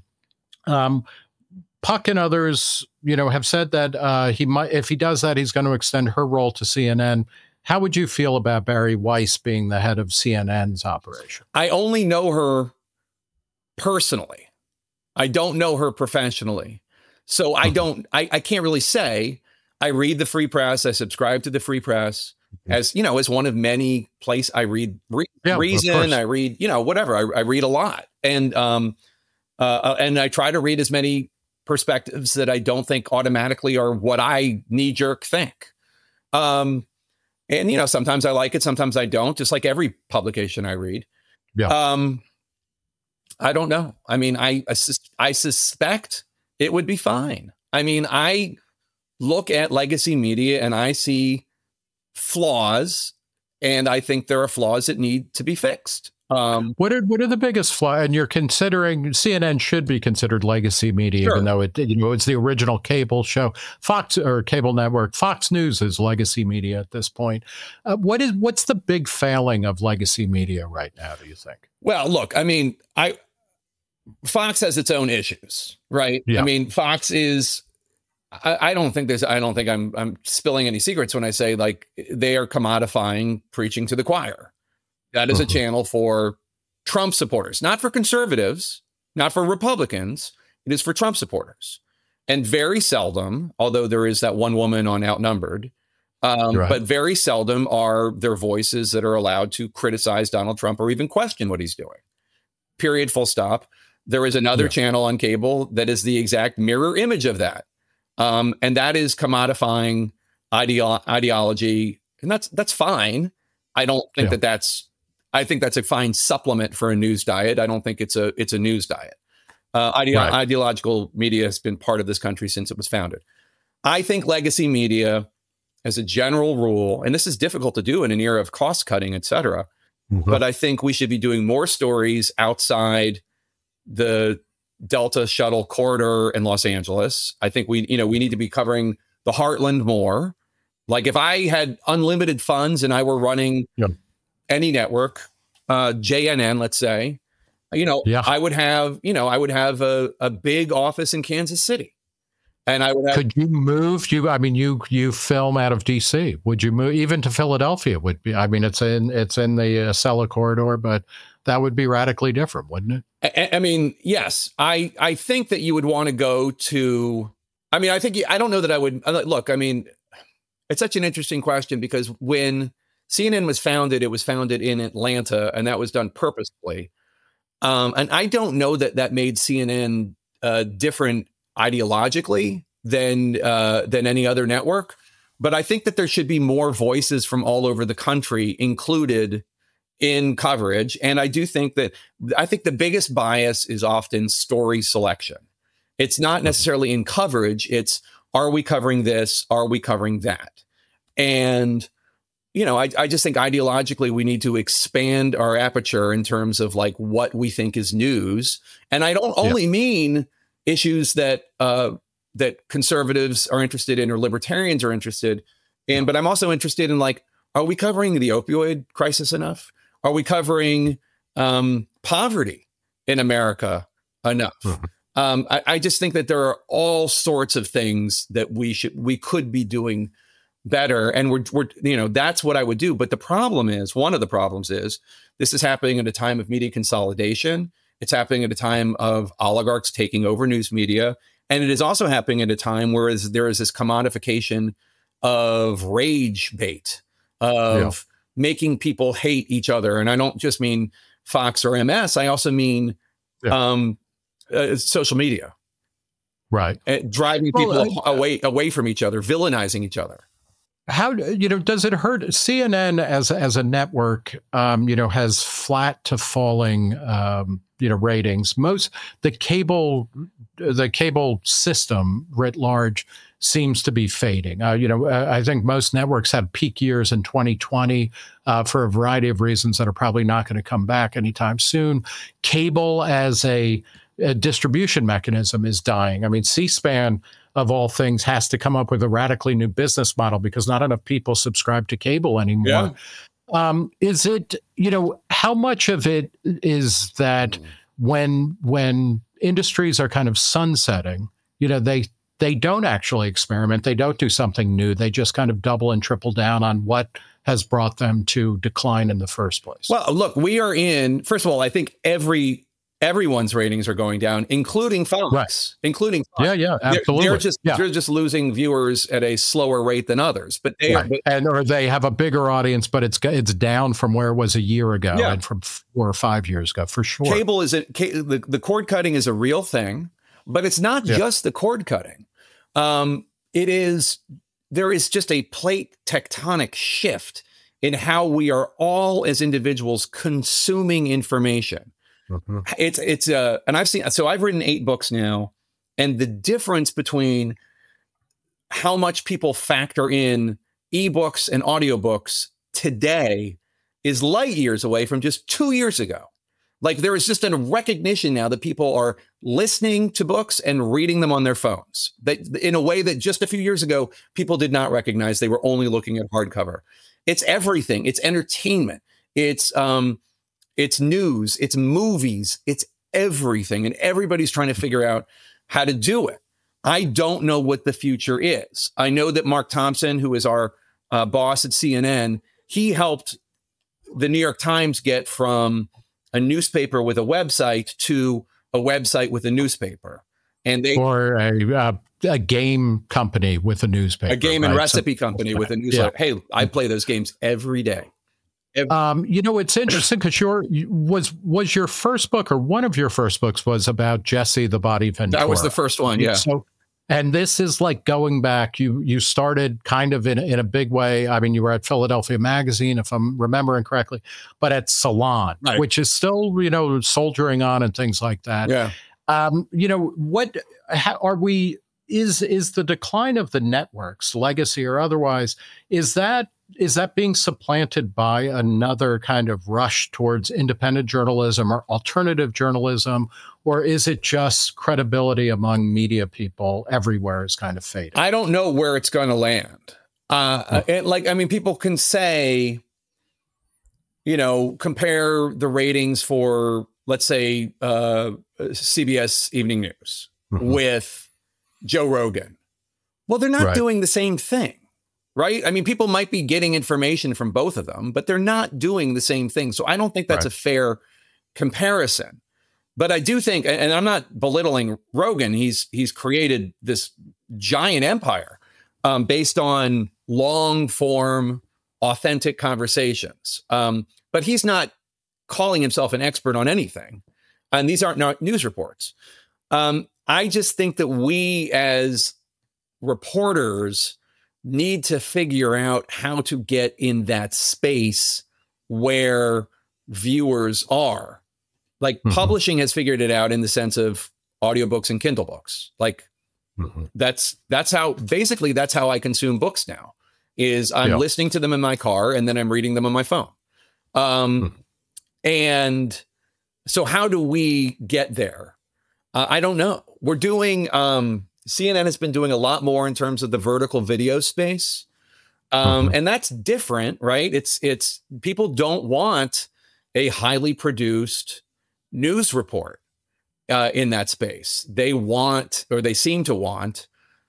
Um, Puck and others, you know, have said that uh, he might, if he does that, he's going to extend her role to C N N. How would you feel about Bari Weiss being the head of C N N's operation? I only know her personally. I don't know her professionally. So I don't, I, I can't really say. I read the Free Press. I subscribe to the Free Press as, you know, as one of many places. I read re- yeah, Reason. I read, you know, whatever. I, I read a lot. And, um, uh, and I try to read as many perspectives that I don't think automatically are what I knee jerk think. Um, and, you know, sometimes I like it, sometimes I don't, just like every publication I read. Yeah. Um, I don't know. I mean, I, I, sus- I suspect it would be fine. I mean, I look at legacy media and I see flaws, and I think there are flaws that need to be fixed. Um, what are what are the biggest flaws? And you're considering C N N should be considered legacy media, sure. even though it you know it's the original cable show, Fox or cable network. Fox News is legacy media at this point. Uh, what is what's the big failing of legacy media right now? Do you think? Well, look, I mean, I Fox has its own issues, right? Yeah. I mean, Fox is. I, I don't think there's. I don't think I'm. I'm spilling any secrets when I say like they are commodifying preaching to the choir. That is a channel for Trump supporters, not for conservatives, not for Republicans. It is for Trump supporters. And very seldom, although there is that one woman on Outnumbered, Um, Right. But very seldom are there voices that are allowed to criticize Donald Trump or even question what he's doing. Period, full stop. There is another Yeah. channel on cable that is the exact mirror image of that. Um, and that is commodifying ideo- ideology. And that's that's fine. I don't think Yeah. that that's, I think that's a fine supplement for a news diet. I don't think it's a, it's a news diet. Uh, ide- Right. Ideological media has been part of this country since it was founded. I think legacy media, as a general rule, and this is difficult to do in an era of cost cutting, et cetera, Mhm. but I think we should be doing more stories outside the Delta shuttle corridor in Los Angeles. I think we, you know, we need to be covering the heartland more. Like if I had unlimited funds and I were running Yeah. any network, uh, J N N, let's say, you know, Yeah. I would have, you know, I would have a, a big office in Kansas City. And I would have, Could you move? You, I mean, you you film out of D C. Would you move even to Philadelphia? Would be. I mean, it's in it's in the uh, Acela corridor, but that would be radically different, wouldn't it? I, I mean, yes, I I think that you would want to go to. I mean, I think I don't know that I would look. I mean, it's such an interesting question because when C N N was founded, it was founded in Atlanta, and that was done purposefully. Um, and I don't know that that made C N N uh, different ideologically than uh, than any other network. But I think that there should be more voices from all over the country included in coverage. And I do think that I think the biggest bias is often story selection. It's not necessarily in coverage. It's, are we covering this? Are we covering that? And, you know, I, I just think ideologically we need to expand our aperture in terms of like what we think is news. And I don't only yeah. mean issues that uh, that conservatives are interested in or libertarians are interested in, but I'm also interested in like, are we covering the opioid crisis enough? Are we covering um, poverty in America enough? Mm-hmm. Um, I, I just think that there are all sorts of things that we should we could be doing better, and we're we're you know that's what I would do. But the problem is, one of the problems is this is happening at a time of media consolidation. It's happening at a time of oligarchs taking over news media. And it is also happening at a time where there is this commodification of rage bait, of yeah. making people hate each other. And I don't just mean Fox or M S. I also mean yeah. um, uh, social media. Right. Uh, driving well, people uh, away, away from each other, villainizing each other. How, you know, does it hurt? C N N as as a network, um, you know, has flat to falling, um, you know, ratings. Most the cable, the cable system writ large seems to be fading. Uh, you know, I think most networks have peak years in twenty twenty uh, for a variety of reasons that are probably not going to come back anytime soon. Cable as a, a distribution mechanism is dying. I mean, C-SPAN, of all things, has to come up with a radically new business model because not enough people subscribe to cable anymore. Yeah. Um, is it, you know, how much of it is that mm. when when industries are kind of sunsetting, you know, they they don't actually experiment, they don't do something new, they just kind of double and triple down on what has brought them to decline in the first place? Well, look, we are in, first of all, I think every Everyone's ratings are going down, including Fox, right. including Fox. Yeah, yeah, absolutely. They're, they're just yeah. they're just losing viewers at a slower rate than others, but they right. are, but, and or they have a bigger audience, but it's it's down from where it was a year ago yeah. and from four or five years ago for sure. Cable is a, the the cord cutting is a real thing, but it's not yeah. just the cord cutting. Um, it is there is just a plate tectonic shift in how we are all as individuals consuming information. Mm-hmm. It's it's uh and I've seen so I've written eight books now, and the difference between how much people factor in ebooks and audiobooks today is light years away from just two years ago. Like there is just a recognition now that people are listening to books and reading them on their phones, that in a way that just a few years ago people did not recognize. They were only looking at hardcover. It's everything. It's entertainment. It's um. It's news, it's movies, it's everything. And everybody's trying to figure out how to do it. I don't know what the future is. I know that Mark Thompson, who is our uh, boss at C N N, he helped the New York Times get from a newspaper with a website to a website with a newspaper. and they or a uh, a game company with a newspaper, a game and right? recipe So, company with a newsletter. Yeah. Hey, I play those games every day. Every- um, you know, it's interesting because your was was your first book, or one of your first books, was about Jesse the Body Ventura. That was the first one, yeah. So, and this is like going back. You you started kind of in in a big way. I mean, you were at Philadelphia Magazine, if I'm remembering correctly, but at Salon, right. which is still, you know, soldiering on and things like that. Yeah. Um, you know, what how, are we? Is is the decline of the networks, legacy or otherwise, is that is that being supplanted by another kind of rush towards independent journalism or alternative journalism, or is it just credibility among media people everywhere is kind of fading? I don't know where it's going to land. Uh, oh. and like, I mean, people can say, you know, compare the ratings for, let's say, uh, C B S Evening News mm-hmm. with Joe Rogan. Well, they're not right. doing the same thing, right? I mean, people might be getting information from both of them, but they're not doing the same thing. So I don't think that's right. a fair comparison. But I do think, and I'm not belittling Rogan, he's he's created this giant empire um, based on long form, authentic conversations. Um, but he's not calling himself an expert on anything. And these aren't not news reports. Um, I just think that we as reporters need to figure out how to get in that space where viewers are. Like mm-hmm. publishing has figured it out in the sense of audiobooks and Kindle books. Like mm-hmm. that's that's how basically that's how I consume books now. Is I'm yeah. listening to them in my car and then I'm reading them on my phone. Um, mm-hmm. And so how do we get there? Uh, I don't know. We're doing, um, C N N has been doing a lot more in terms of the vertical video space. Um, mm-hmm. And that's different, right? It's, it's, people don't want a highly produced news report uh, in that space. They want, or they seem to want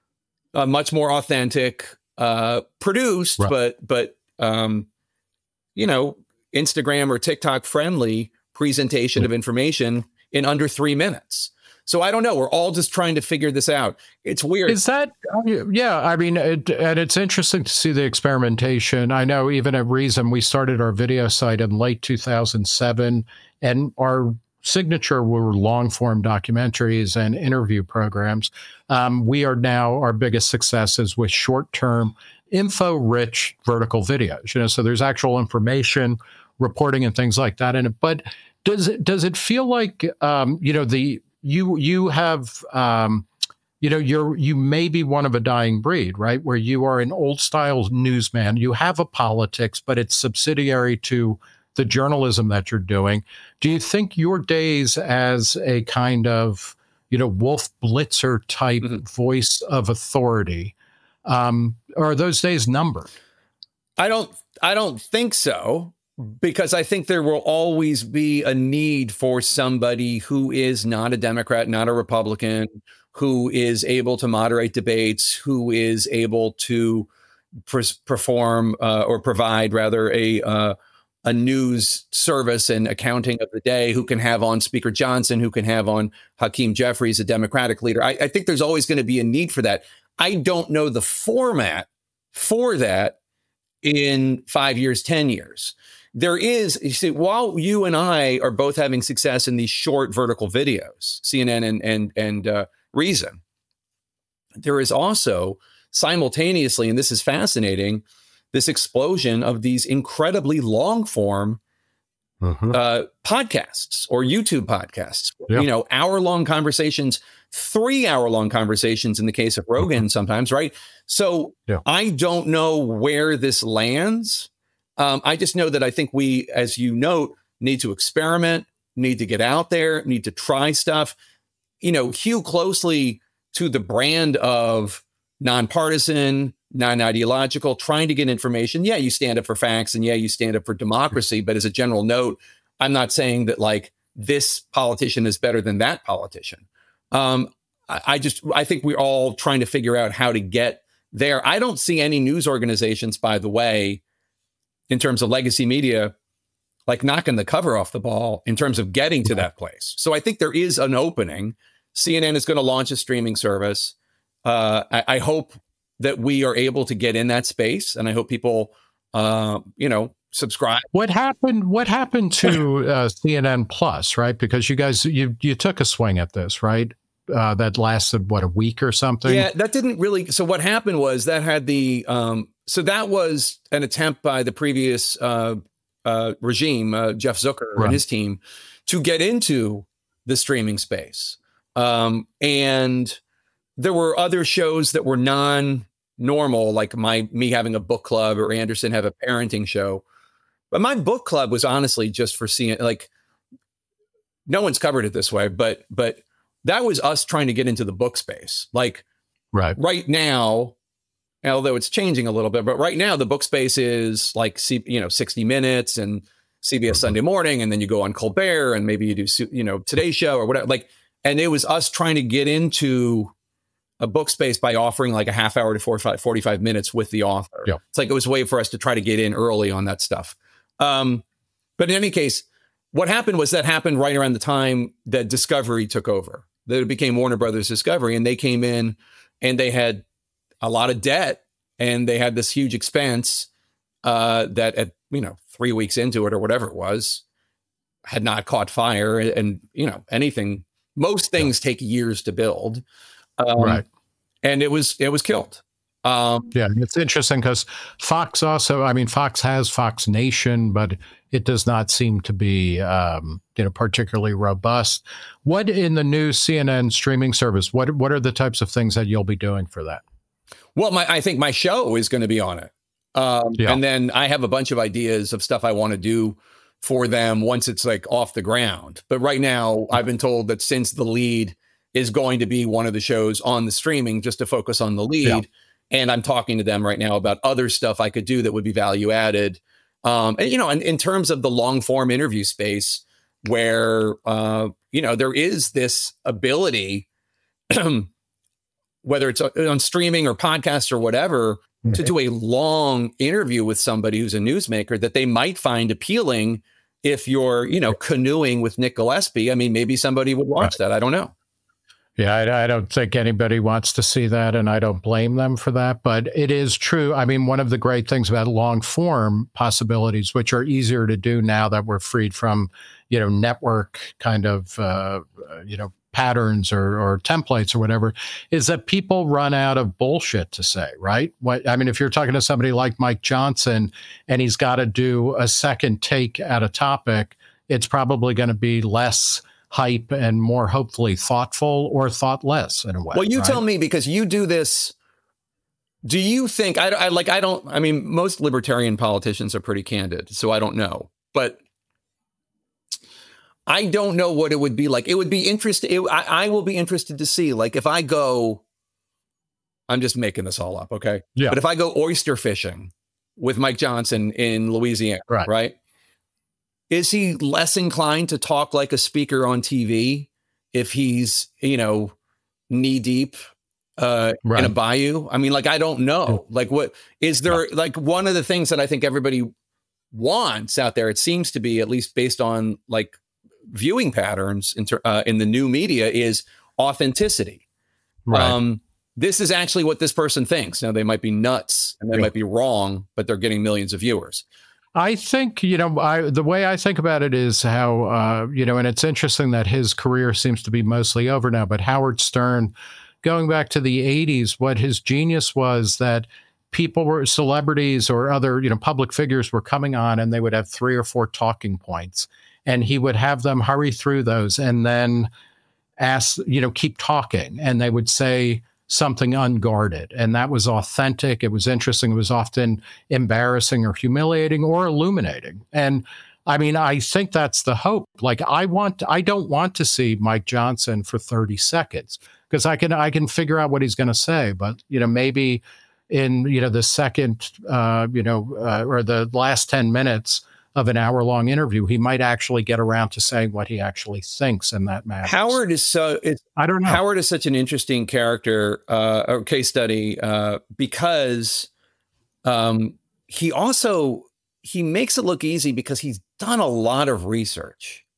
a much more authentic, uh, produced, right. but, but, um, you know, Instagram or TikTok friendly presentation mm-hmm. of information in under three minutes. So I don't know. We're all just trying to figure this out. It's weird. Is that, yeah, I mean, it, and it's interesting to see the experimentation. I know even at Reason, we started our video site in late two thousand seven, and our signature were long form documentaries and interview programs. Um, we are now, our biggest successes with short term info rich vertical videos, you know, so there's actual information reporting and things like that in it. But does it, does it feel like, um, you know, the, You you have, um, you know, you're you may be one of a dying breed, right? Where you are an old style newsman. You have a politics, but it's subsidiary to the journalism that you're doing. Do you think your days as a kind of, you know, Wolf Blitzer type mm-hmm. voice of authority, um, are those days numbered? I don't. I don't think so. Because I think there will always be a need for somebody who is not a Democrat, not a Republican, who is able to moderate debates, who is able to pr- perform uh, or provide rather a uh, a news service and accounting of the day, who can have on Speaker Johnson, who can have on Hakeem Jeffries, a Democratic leader. I, I think there's always going to be a need for that. I don't know the format for that in five years, ten years. There is, you see, while you and I are both having success in these short vertical videos, C N N and and and uh, Reason, there is also simultaneously, and this is fascinating, this explosion of these incredibly long form mm-hmm. uh, podcasts or YouTube podcasts. Yep. You know, hour long conversations, three hour long conversations in the case of Rogan mm-hmm. sometimes, right? So yeah. I don't know where this lands. Um, I just know that I think we, as you note, need to experiment, need to get out there, need to try stuff, you know, hew closely to the brand of nonpartisan, non-ideological, trying to get information. Yeah, you stand up for facts and yeah, you stand up for democracy. But as a general note, I'm not saying that like this politician is better than that politician. Um, I, I just, I think we're all trying to figure out how to get there. I don't see any news organizations, by the way, in terms of legacy media, like knocking the cover off the ball in terms of getting to that place. So I think there is an opening. C N N is going to launch a streaming service. Uh, I, I hope that we are able to get in that space, and I hope people, uh, you know, subscribe. What happened? What happened to uh, C N N Plus? Right, because you guys you you took a swing at this, right? Uh, that lasted what, a week or something? Yeah, that didn't really. So what happened was that had the um, so that was an attempt by the previous uh, uh, regime, uh, Jeff Zucker Right. and his team, to get into the streaming space. Um, and there were other shows that were non-normal, like my me having a book club or Anderson have a parenting show. But my book club was honestly just for seeing, like, no one's covered it this way, but but that was us trying to get into the book space. Like Right. right now, although it's changing a little bit, but right now the book space is like, C- you know, sixty minutes and C B S Sunday Morning, and then you go on Colbert, and maybe you do, you know, Today Show or whatever. Like, and it was us trying to get into a book space by offering like a half hour to forty-five, forty-five minutes with the author. Yeah. It's like it was a way for us to try to get in early on that stuff. Um, but in any case, what happened was that happened right around the time that Discovery took over. That it became Warner Brothers Discovery, and they came in and they had a lot of debt, and they had this huge expense uh, that at, you know, three weeks into it or whatever it was, had not caught fire. And, and you know, anything, most things yeah. take years to build. Um, right. And it was, it was killed. Um, yeah, it's interesting because Fox also, I mean, Fox has Fox Nation, but it does not seem to be, um, you know, particularly robust. What in the new C N N streaming service, what what are the types of things that you'll be doing for that? Well, my, I think my show is going to be on it. Um, yeah. And then I have a bunch of ideas of stuff I want to do for them once it's like off the ground. But right now I've been told that since the lead is going to be one of the shows on the streaming, just to focus on the lead. Yeah. And I'm talking to them right now about other stuff I could do that would be value added. Um, and, you know, in, in terms of the long form interview space where, uh, you know, there is this ability, whether it's on streaming or podcasts or whatever, mm-hmm. to do a long interview with somebody who's a newsmaker that they might find appealing if you're, you know, canoeing with Nick Gillespie. I mean, maybe somebody would watch right. that. I don't know. Yeah, I, I don't think anybody wants to see that, and I don't blame them for that. But it is true. I mean, one of the great things about long form possibilities, which are easier to do now that we're freed from, you know, network kind of, uh, you know, patterns or, or templates or whatever, is that people run out of bullshit to say, right? What I mean, if you're talking to somebody like Mike Johnson and he's got to do a second take at a topic, it's probably going to be less hype and more hopefully thoughtful or thoughtless in a way. Well, you right? tell me, because you do this. Do you think I, I like I don't I mean, most libertarian politicians are pretty candid, so I don't know, but I don't know what it would be like. It would be interesting. I, I will be interested to see, like, if I go, I'm just making this all up. Okay. Yeah. But if I go oyster fishing with Mike Johnson in Louisiana, right. right? Is he less inclined to talk like a speaker on T V if he's, you know, knee deep uh, right. in a bayou? I mean, like, I don't know. Like, what is there? Yeah. Like, one of the things that I think everybody wants out there, it seems to be, at least based on like viewing patterns in, ter- uh, in the new media, is authenticity. Right. Um, this is actually what this person thinks. Now, they might be nuts and they yeah. might be wrong, but they're getting millions of viewers. I think, you know, I, the way I think about it is how, uh, you know, and it's interesting that his career seems to be mostly over now, but Howard Stern, going back to the eighties, what his genius was that people were, celebrities or other, you know, public figures were coming on and they would have three or four talking points and he would have them hurry through those and then ask, you know, keep talking. And they would say something unguarded. And that was authentic. It was interesting. It was often embarrassing or humiliating or illuminating. And I mean, I think that's the hope. Like, I want, I don't want to see Mike Johnson for thirty seconds because I can, I can figure out what he's going to say. But, you know, maybe in, you know, the second, uh, you know, uh, or the last ten minutes of an hour long interview, he might actually get around to saying what he actually thinks, and that matters. Howard is so, it's, I don't know. Howard is such an interesting character, uh, or case study, uh, because um, he also, he makes it look easy because he's done a lot of research.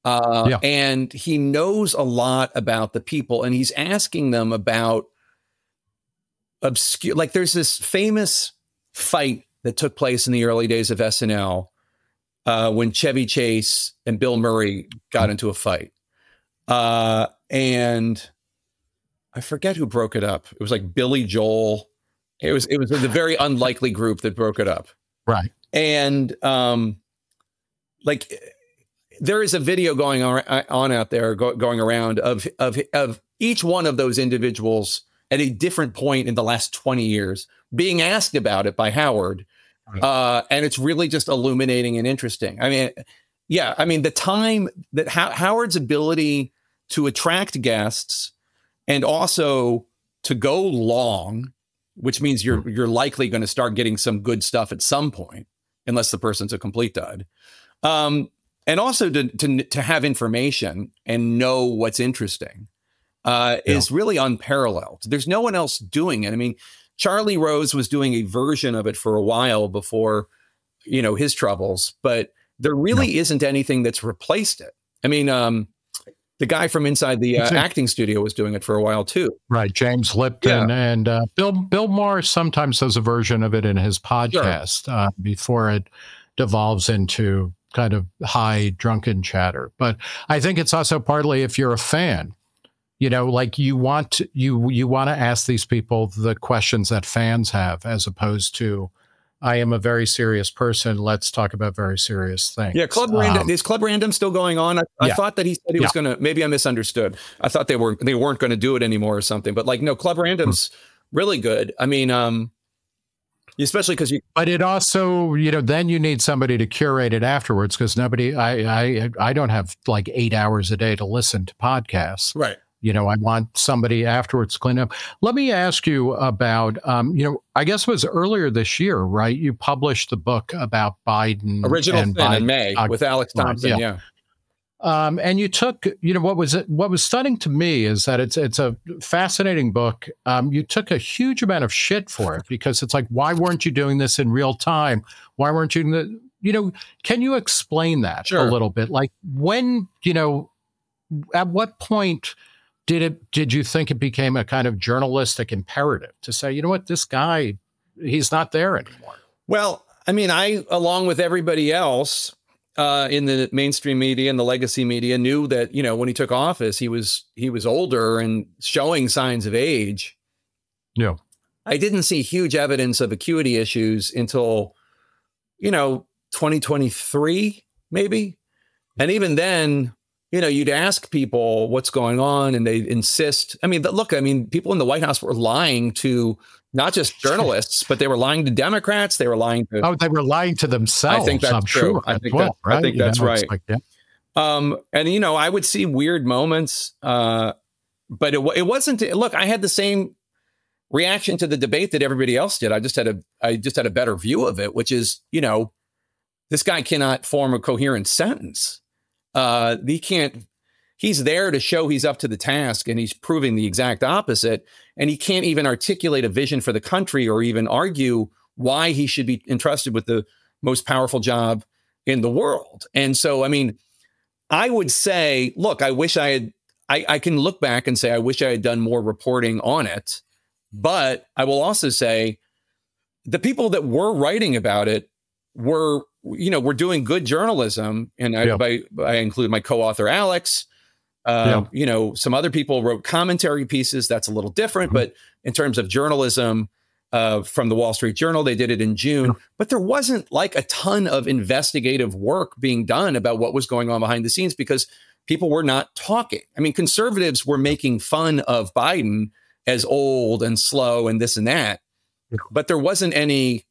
Uh, Yeah. and he knows a lot about the people, and he's asking them about obscure, like there's this famous fight that took place in the early days of S N L uh, when Chevy Chase and Bill Murray got into a fight. Uh, and I forget who broke it up. It was like Billy Joel. It was, it was the very unlikely group that broke it up. Right. And um, like, there is a video going on, on out there go, going around of, of, of each one of those individuals at a different point in the last twenty years being asked about it by Howard. Uh, and it's really just illuminating and interesting. I mean, yeah, I mean, the time that How- Howard's ability to attract guests and also to go long, which means you're, you're likely going to start getting some good stuff at some point, unless the person's a complete dud. Um, and also to, to, to have information and know what's interesting uh, yeah. is really unparalleled. There's no one else doing it. I mean, Charlie Rose was doing a version of it for a while before, you know, his troubles, but there really no. isn't anything that's replaced it. I mean, um, the guy from inside the uh, acting studio was doing it for a while too. Right. James Lipton yeah. and uh, Bill, Bill Maher sometimes does a version of it in his podcast sure. uh, before it devolves into kind of high drunken chatter. But I think it's also partly if you're a fan, you know, like you want to, you you want to ask these people the questions that fans have, as opposed to, I am a very serious person. Let's talk about very serious things. Yeah, Club Random. Um, is Club Random still going on? I, I yeah. thought that he said he was yeah. going to. Maybe I misunderstood. I thought they were they weren't going to do it anymore or something. But like, no, Club Random's mm-hmm. really good. I mean, um, especially because you. But it also, you know, then you need somebody to curate it afterwards, because nobody. I I I don't have like eight hours a day to listen to podcasts. Right. You know, I want somebody afterwards to clean up. Let me ask you about, um, you know, I guess it was earlier this year, right? You published the book about Biden. Original and Sin Biden, in May uh, with Alex Thompson, yeah. yeah. Um, and you took, you know, what was it? What was stunning to me is that it's it's a fascinating book. Um, you took a huge amount of shit for it, because it's like, why weren't you doing this in real time? Why weren't you, the, you know, can you explain that sure. a little bit? Like when, you know, at what point Did it? Did you think it became a kind of journalistic imperative to say, you know what, this guy, he's not there anymore? Well, I mean, I, along with everybody else uh, in the mainstream media and the legacy media, knew that, you know, when he took office, he was he was older and showing signs of age. Yeah, I didn't see huge evidence of acuity issues until, you know, twenty twenty-three, maybe, and even then. You know, you'd ask people what's going on and they insist. I mean, look, I mean, people in the White House were lying to not just journalists, but they were lying to Democrats. They were lying to. Oh, they were lying to themselves. I think that's I'm true. Sure, I think, well, that, right? I think you that's know, right. Like, yeah. Um, and, you know, I would see weird moments, uh, but it, it wasn't. Look, I had the same reaction to the debate that everybody else did. I just had a I just had a better view of it, which is, you know, this guy cannot form a coherent sentence. Uh, he can't. He's there to show he's up to the task, and he's proving the exact opposite. And he can't even articulate a vision for the country or even argue why he should be entrusted with the most powerful job in the world. And so, I mean, I would say, look, I wish I had, I, I can look back and say, I wish I had done more reporting on it. But I will also say the people that were writing about it were, you know, were doing good journalism. And I, yeah. by, I include my co-author, Alex. Uh, yeah. You know, some other people wrote commentary pieces. That's a little different. Mm-hmm. But in terms of journalism uh, from the Wall Street Journal, they did it in June. Yeah. But there wasn't like a ton of investigative work being done about what was going on behind the scenes because people were not talking. I mean, conservatives were making fun of Biden as old and slow and this and that. Yeah. But there wasn't any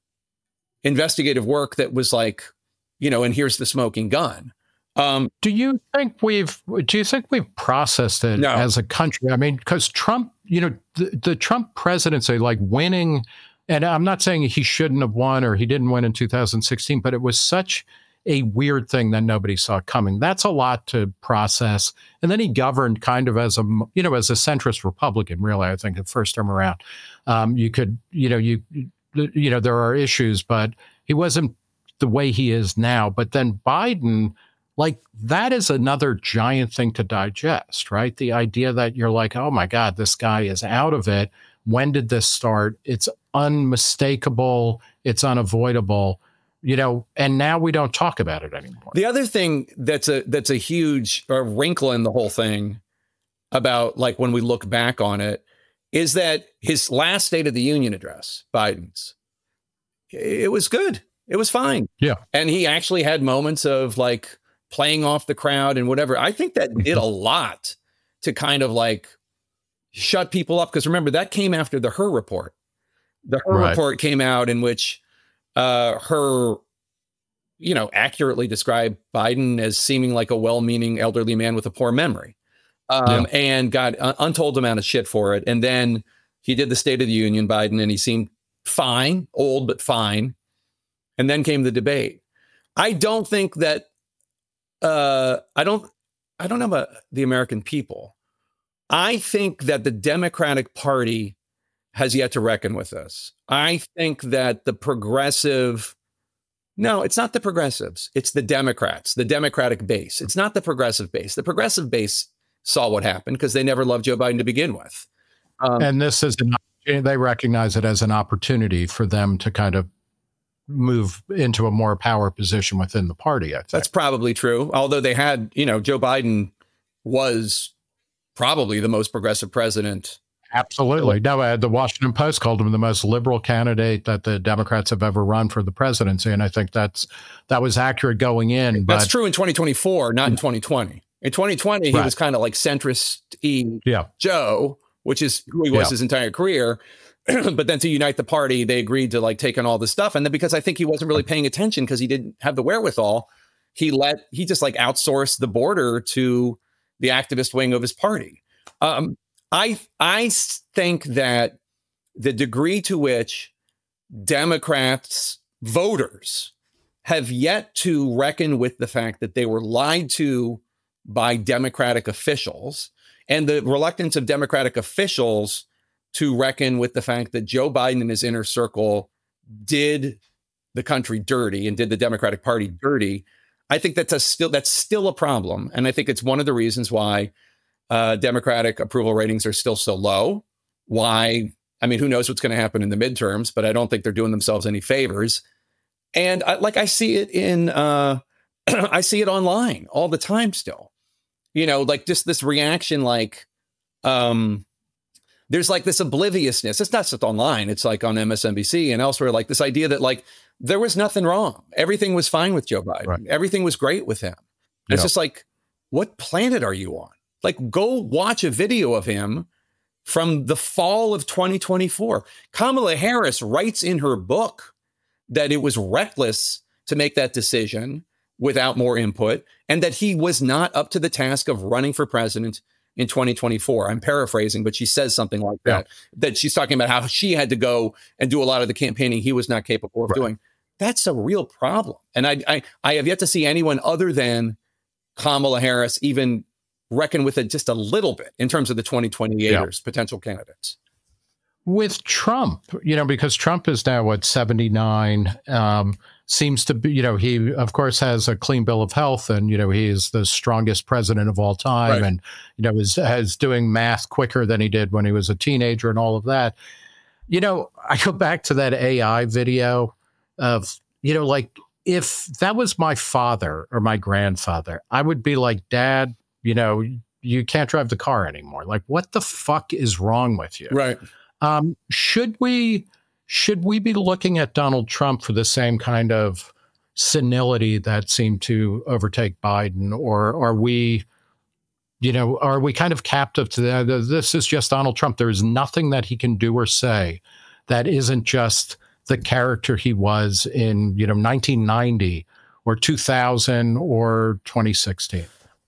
investigative work that was like, you know, and here's the smoking gun. Um, do you think we've do you think we've processed it no. as a country? I mean, because Trump, you know, the, the Trump presidency, like winning, and I'm not saying he shouldn't have won or he didn't win in two thousand sixteen, but it was such a weird thing that nobody saw coming. That's a lot to process. And then he governed kind of as a, you know, as a centrist Republican, really, I think the first time around. Um, you could, you know, you, you know, there are issues, but he wasn't the way he is now. But then Biden, Like, that is another giant thing to digest, right? The idea that you're like, oh my God, this guy is out of it. When did this start? It's unmistakable. It's unavoidable, you know, and now we don't talk about it anymore. The other thing that's a that's a huge uh, wrinkle in the whole thing about, like, when we look back on it, is that his last State of the Union address, Biden's, it was good. It was fine. Yeah. And he actually had moments of, like, playing off the crowd and whatever. I think that did a lot to kind of, like, shut people up. Because remember, that came after the Her report. The Her Right. report came out in which uh, Her, you know, accurately described Biden as seeming like a well-meaning elderly man with a poor memory. Um, Yeah. and got an untold amount of shit for it. And then he did the State of the Union, Biden, and he seemed fine, old, but fine. And then came the debate. I don't think that, uh, I don't, I don't know about the American people. I think that the Democratic Party has yet to reckon with this. I think that the progressive, no, it's not the progressives. It's the Democrats, the Democratic base. It's not the progressive base. The progressive base saw what happened because they never loved Joe Biden to begin with. Um, And this is, an, they recognize it as an opportunity for them to kind of move into a more power position within the party, I think. That's probably true. Although they had, you know, Joe Biden was probably the most progressive president. Absolutely. No, uh, the Washington Post called him the most liberal candidate that the Democrats have ever run for the presidency. And I think that's that was accurate going in. That's but, true in twenty twenty-four, not in twenty twenty. In twenty twenty, he Right. was kind of like centrist-y yeah. Joe, which is who he was Yeah. his entire career. But then to unite the party, they agreed to, like, take on all this stuff. And then because I think he wasn't really paying attention because he didn't have the wherewithal, he let, he just like outsourced the border to the activist wing of his party. Um, I, I think that the degree to which Democrats voters have yet to reckon with the fact that they were lied to by Democratic officials, and the reluctance of Democratic officials to reckon with the fact that Joe Biden and his inner circle did the country dirty and did the Democratic Party dirty. I think that's a still that's still a problem, and I think it's one of the reasons why uh, Democratic approval ratings are still so low. Why? I mean, who knows what's going to happen in the midterms? But I don't think they're doing themselves any favors. And I, like I see it in, uh, I see it online all the time still. You know, like just this reaction, like um, there's like this obliviousness. It's not just online. It's like on M S N B C and elsewhere, like this idea that like there was nothing wrong. Everything was fine with Joe Biden. Right. Everything was great with him. Yeah. It's just like, what planet are you on? Like, go watch a video of him from the fall of twenty twenty-four. Kamala Harris writes in her book that it was reckless to make that decision without more input, and that he was not up to the task of running for president in twenty twenty-four. I'm paraphrasing, but she says something like Yeah. that, that she's talking about how she had to go and do a lot of the campaigning he was not capable of Right. doing. That's a real problem. And I, I, I have yet to see anyone other than Kamala Harris even reckon with it just a little bit in terms of the twenty twenty-eighters, yeah. potential candidates. With Trump, you know, because Trump is now at seventy-nine, um, seems to be, you know, he, of course, has a clean bill of health and, you know, he is the strongest president of all time Right. and, you know, is, is doing math quicker than he did when he was a teenager and all of that. You know, I go back to that A I video of, you know, like if that was my father or my grandfather, I would be like, Dad, you know, you can't drive the car anymore. Like, what the fuck is wrong with you? Right. Um, should we should we be looking at Donald Trump for the same kind of senility that seemed to overtake Biden, or are we, you know, are we kind of captive to that? This is just Donald Trump. There is nothing that he can do or say that isn't just the character he was in, you know, nineteen ninety or two thousand or twenty sixteen.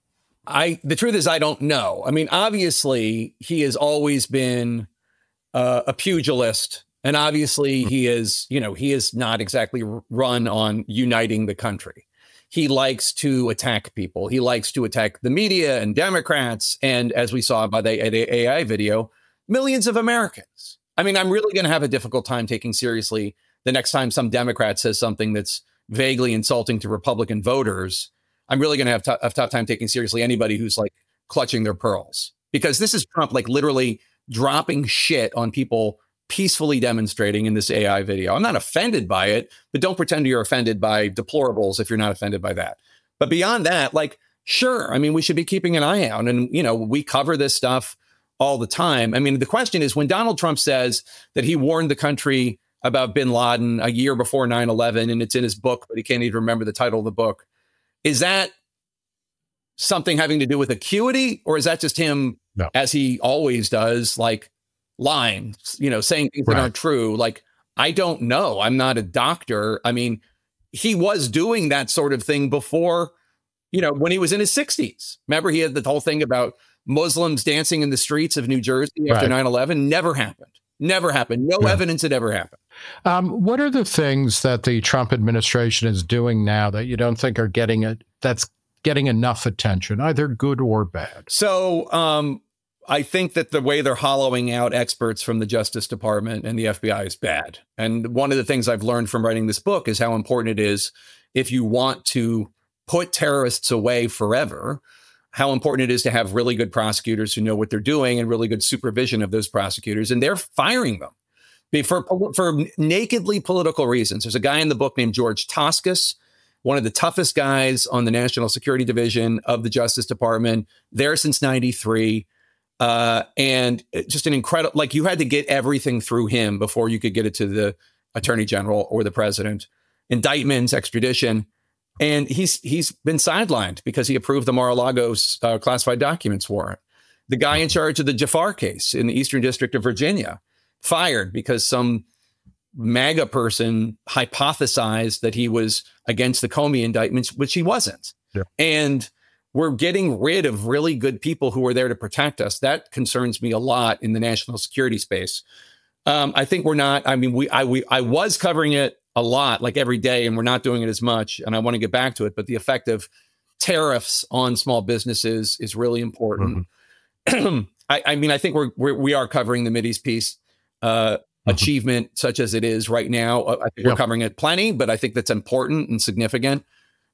I the truth is I don't know. I mean, obviously he has always been uh, a pugilist, and obviously he is, you know, he is not exactly run on uniting the country. He likes to attack people. He likes to attack the media and Democrats, and as we saw by the A I video, millions of Americans. I mean, I'm really going to have a difficult time taking seriously the next time some Democrat says something that's vaguely insulting to Republican voters. I'm really going to have t- a tough time taking seriously anybody who's like clutching their pearls, because this is Trump like literally dropping shit on people peacefully demonstrating in this A I video. I'm not offended by it, but don't pretend you're offended by deplorables if you're not offended by that. But beyond that, like, sure, I mean, we should be keeping an eye out. And, you know, we cover this stuff all the time. I mean, the question is, when Donald Trump says that he warned the country about bin Laden a year before nine eleven, and it's in his book, but he can't even remember the title of the book, is that something having to do with acuity, or is that just him, no. as he always does, like lying, you know, saying things right. that aren't true? Like, I don't know. I'm not a doctor. I mean, he was doing that sort of thing before, you know, when he was in his sixties. Remember, he had the whole thing about Muslims dancing in the streets of New Jersey after right. nine eleven. Never happened. Never happened. No yeah. evidence it ever happened. Um, what are the things that the Trump administration is doing now that you don't think are getting it, that's getting enough attention, either good or bad? So um, I think that the way they're hollowing out experts from the Justice Department and the F B I is bad. And one of the things I've learned from writing this book is how important it is, if you want to put terrorists away forever, how important it is to have really good prosecutors who know what they're doing and really good supervision of those prosecutors. And they're firing them for, for nakedly political reasons. There's a guy in the book named George Toscas, one of the toughest guys on the National Security Division of the Justice Department, there since ninety-three. Uh, and just an incredible, like, you had to get everything through him before you could get it to the attorney general or the president. Indictments, extradition. And he's he's been sidelined because he approved the Mar-a-Lago uh, classified documents warrant. The guy in charge of the Jafar case in the Eastern District of Virginia, fired because some MAGA person hypothesized that he was against the Comey indictments, which he wasn't. Yeah. And we're getting rid of really good people who are there to protect us. That concerns me a lot in the national security space. Um, I think we're not. I mean, we I we I was covering it a lot, like every day, and we're not doing it as much. And I want to get back to it. But the effect of tariffs on small businesses is really important. Mm-hmm. I, I mean, I think we're, we're we are covering the Mideast peace uh, mm-hmm. achievement, such as it is right now. I think yep. we're covering it plenty, but I think that's important and significant.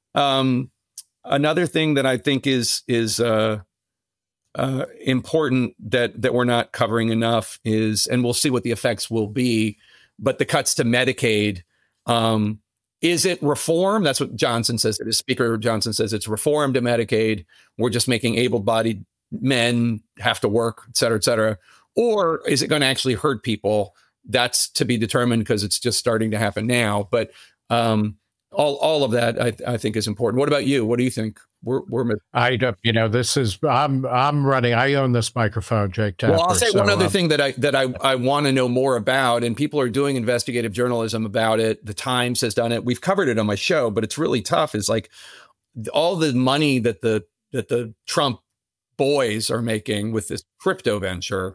Um, another thing that I think is is uh, uh, important that that we're not covering enough is, and we'll see what the effects will be, but the cuts to Medicaid. Um, is it reform? That's what Johnson says. It is Speaker Johnson says it's reform to Medicaid. We're just making able-bodied men have to work, et cetera, et cetera. Or is it going to actually hurt people? That's to be determined, because it's just starting to happen now. But um, all all of that, I, I think, is important. What about you? What do you think? We're, we're I don't, you know, this is, I'm, I'm running, I own this microphone, Jake Tapper. Well, I'll say so, one other um, thing that I, that I, I want to know more about, and people are doing investigative journalism about it. The Times has done it. We've covered it on my show, but it's really tough. Is like all the money that the, that the Trump boys are making with this crypto venture,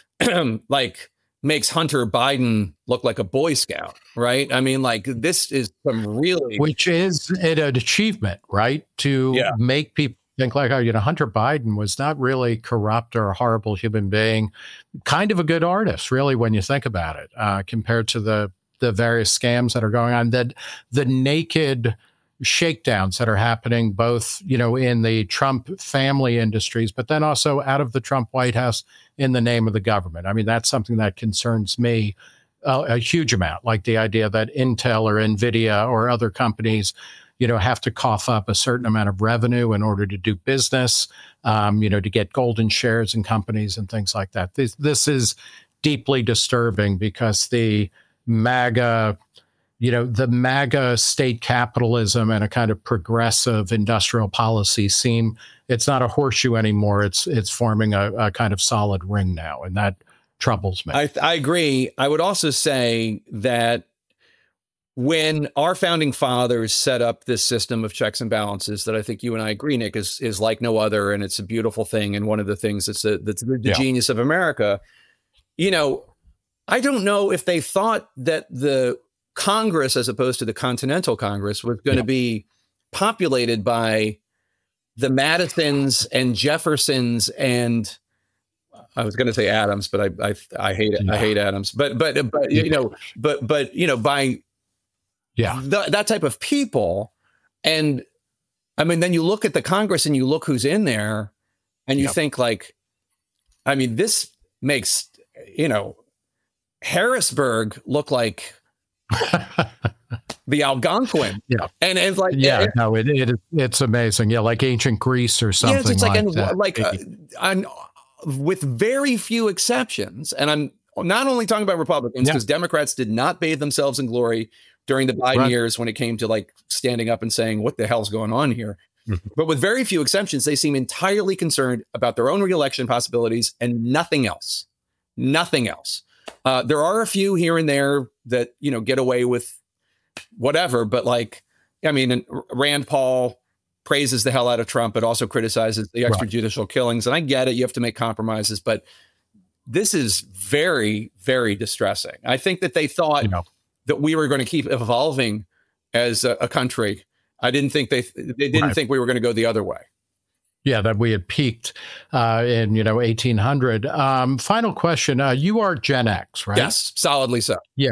like, makes Hunter Biden look like a Boy Scout, right? I mean, like, this is some really... Which is an achievement, right? To yeah. make people think like, oh, you know, Hunter Biden was not really corrupt or a horrible human being. Kind of a good artist, really, when you think about it, uh, compared to the the various scams that are going on. That the naked shakedowns that are happening both, you know, in the Trump family industries, but then also out of the Trump White House in the name of the government. I mean, that's something that concerns me uh, a huge amount, like the idea that Intel or NVIDIA or other companies, you know, have to cough up a certain amount of revenue in order to do business, um, you know, to get golden shares in companies and things like that. This, this is deeply disturbing, because the MAGA, you know, the MAGA state capitalism and a kind of progressive industrial policy seem, it's not a horseshoe anymore. It's it's forming a, a kind of solid ring now, and that troubles me. I, I agree. I would also say that when our founding fathers set up this system of checks and balances that I think you and I agree, Nick, is is like no other, and it's a beautiful thing, and one of the things that's a, that's the yeah. genius of America. You know, I don't know if they thought that the Congress, as opposed to the Continental Congress, was going to yeah. be populated by the Madisons and Jeffersons and I was going to say Adams, but I I, I hate it. Yeah. I hate Adams. But but but you know, but but you know, by yeah th- that type of people, and I mean, then you look at the Congress and you look who's in there and you yep. think like, I mean, this makes, you know, Harrisburg look like the Algonquin. Yeah. And it's like, yeah, it, no, it, it, it's amazing. Yeah. Like ancient Greece or something. Yeah, it's like, like and, that. Like, uh, and with very few exceptions. And I'm not only talking about Republicans because yeah. Democrats did not bathe themselves in glory during the Biden right. years when it came to like standing up and saying, what the hell's going on here? Mm-hmm. But with very few exceptions, they seem entirely concerned about their own reelection possibilities and nothing else, nothing else. Uh, there are a few here and there that, you know, get away with whatever. But like, I mean, Rand Paul praises the hell out of Trump, but also criticizes the extrajudicial right. killings. And I get it. You have to make compromises. But this is very, very distressing. I think that they thought you know. that we were going to keep evolving as a, a country. I didn't think they they didn't right. think we were going to go the other way. Yeah, that we had peaked uh, in, you know, eighteen hundred. Um, final question. Uh, you are Gen X, right? Yes, solidly so. Yeah.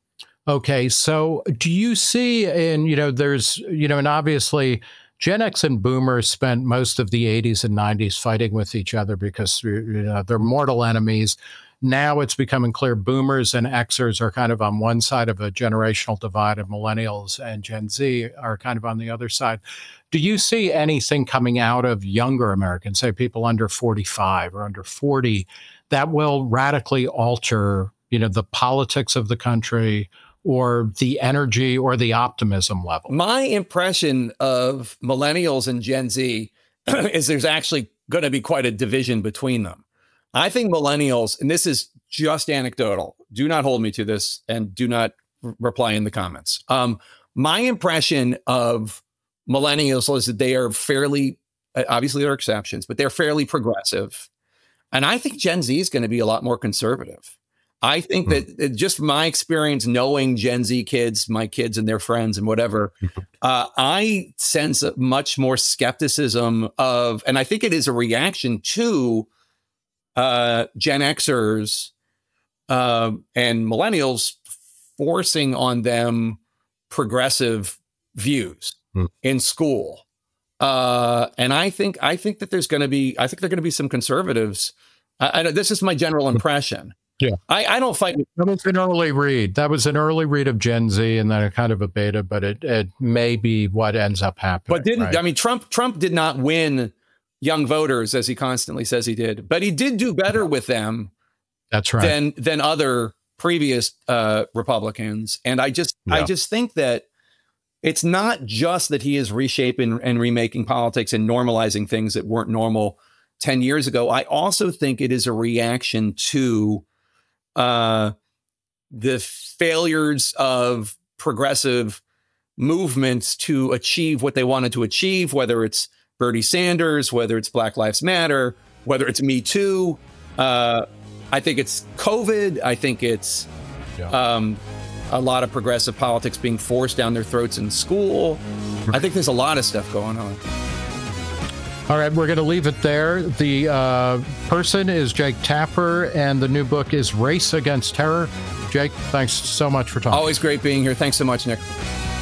Okay. So do you see in, you know, there's, you know, and obviously Gen X and Boomers spent most of the eighties and nineties fighting with each other because, you know, they're mortal enemies. Now it's becoming clear Boomers and Xers are kind of on one side of a generational divide, and Millennials and Gen Z are kind of on the other side. Do you see anything coming out of younger Americans, say people under forty-five or under forty, that will radically alter, you know, the politics of the country or the energy or the optimism level? My impression of Millennials and Gen Z is there's actually going to be quite a division between them. I think Millennials, and this is just anecdotal, do not hold me to this and do not r- reply in the comments. Um, my impression of Millennials is that they are fairly, obviously there are exceptions, but they're fairly progressive. And I think Gen Z is going to be a lot more conservative. I think mm. that just my experience knowing Gen Z kids, my kids and their friends and whatever, uh, I sense a much more skepticism of, and I think it is a reaction to uh, Gen Xers uh, and Millennials forcing on them progressive views mm. in school. Uh, and I think I think that there's going to be I think there are going to be some conservatives. I, I, this is my general impression. Yeah, I, I don't fight. That was an early read. That was an early read of Gen Z, and then a kind of a beta. But it it may be what ends up happening. But didn't right? I mean Trump? Trump did not win young voters as he constantly says he did, but he did do better with them. That's right. Than than other previous uh, Republicans, and I just yeah. I just think that it's not just that he is reshaping and remaking politics and normalizing things that weren't normal ten years ago. I also think it is a reaction to uh, the failures of progressive movements to achieve what they wanted to achieve, whether it's Bernie Sanders, whether it's Black Lives Matter, whether it's Me Too. Uh, I think it's COVID. I think it's yeah. um, a lot of progressive politics being forced down their throats in school. I think there's a lot of stuff going on. All right, we're going to leave it there. The uh, person is Jake Tapper, and the new book is Race Against Terror. Jake, thanks so much for talking. Always great being here. Thanks so much, Nick.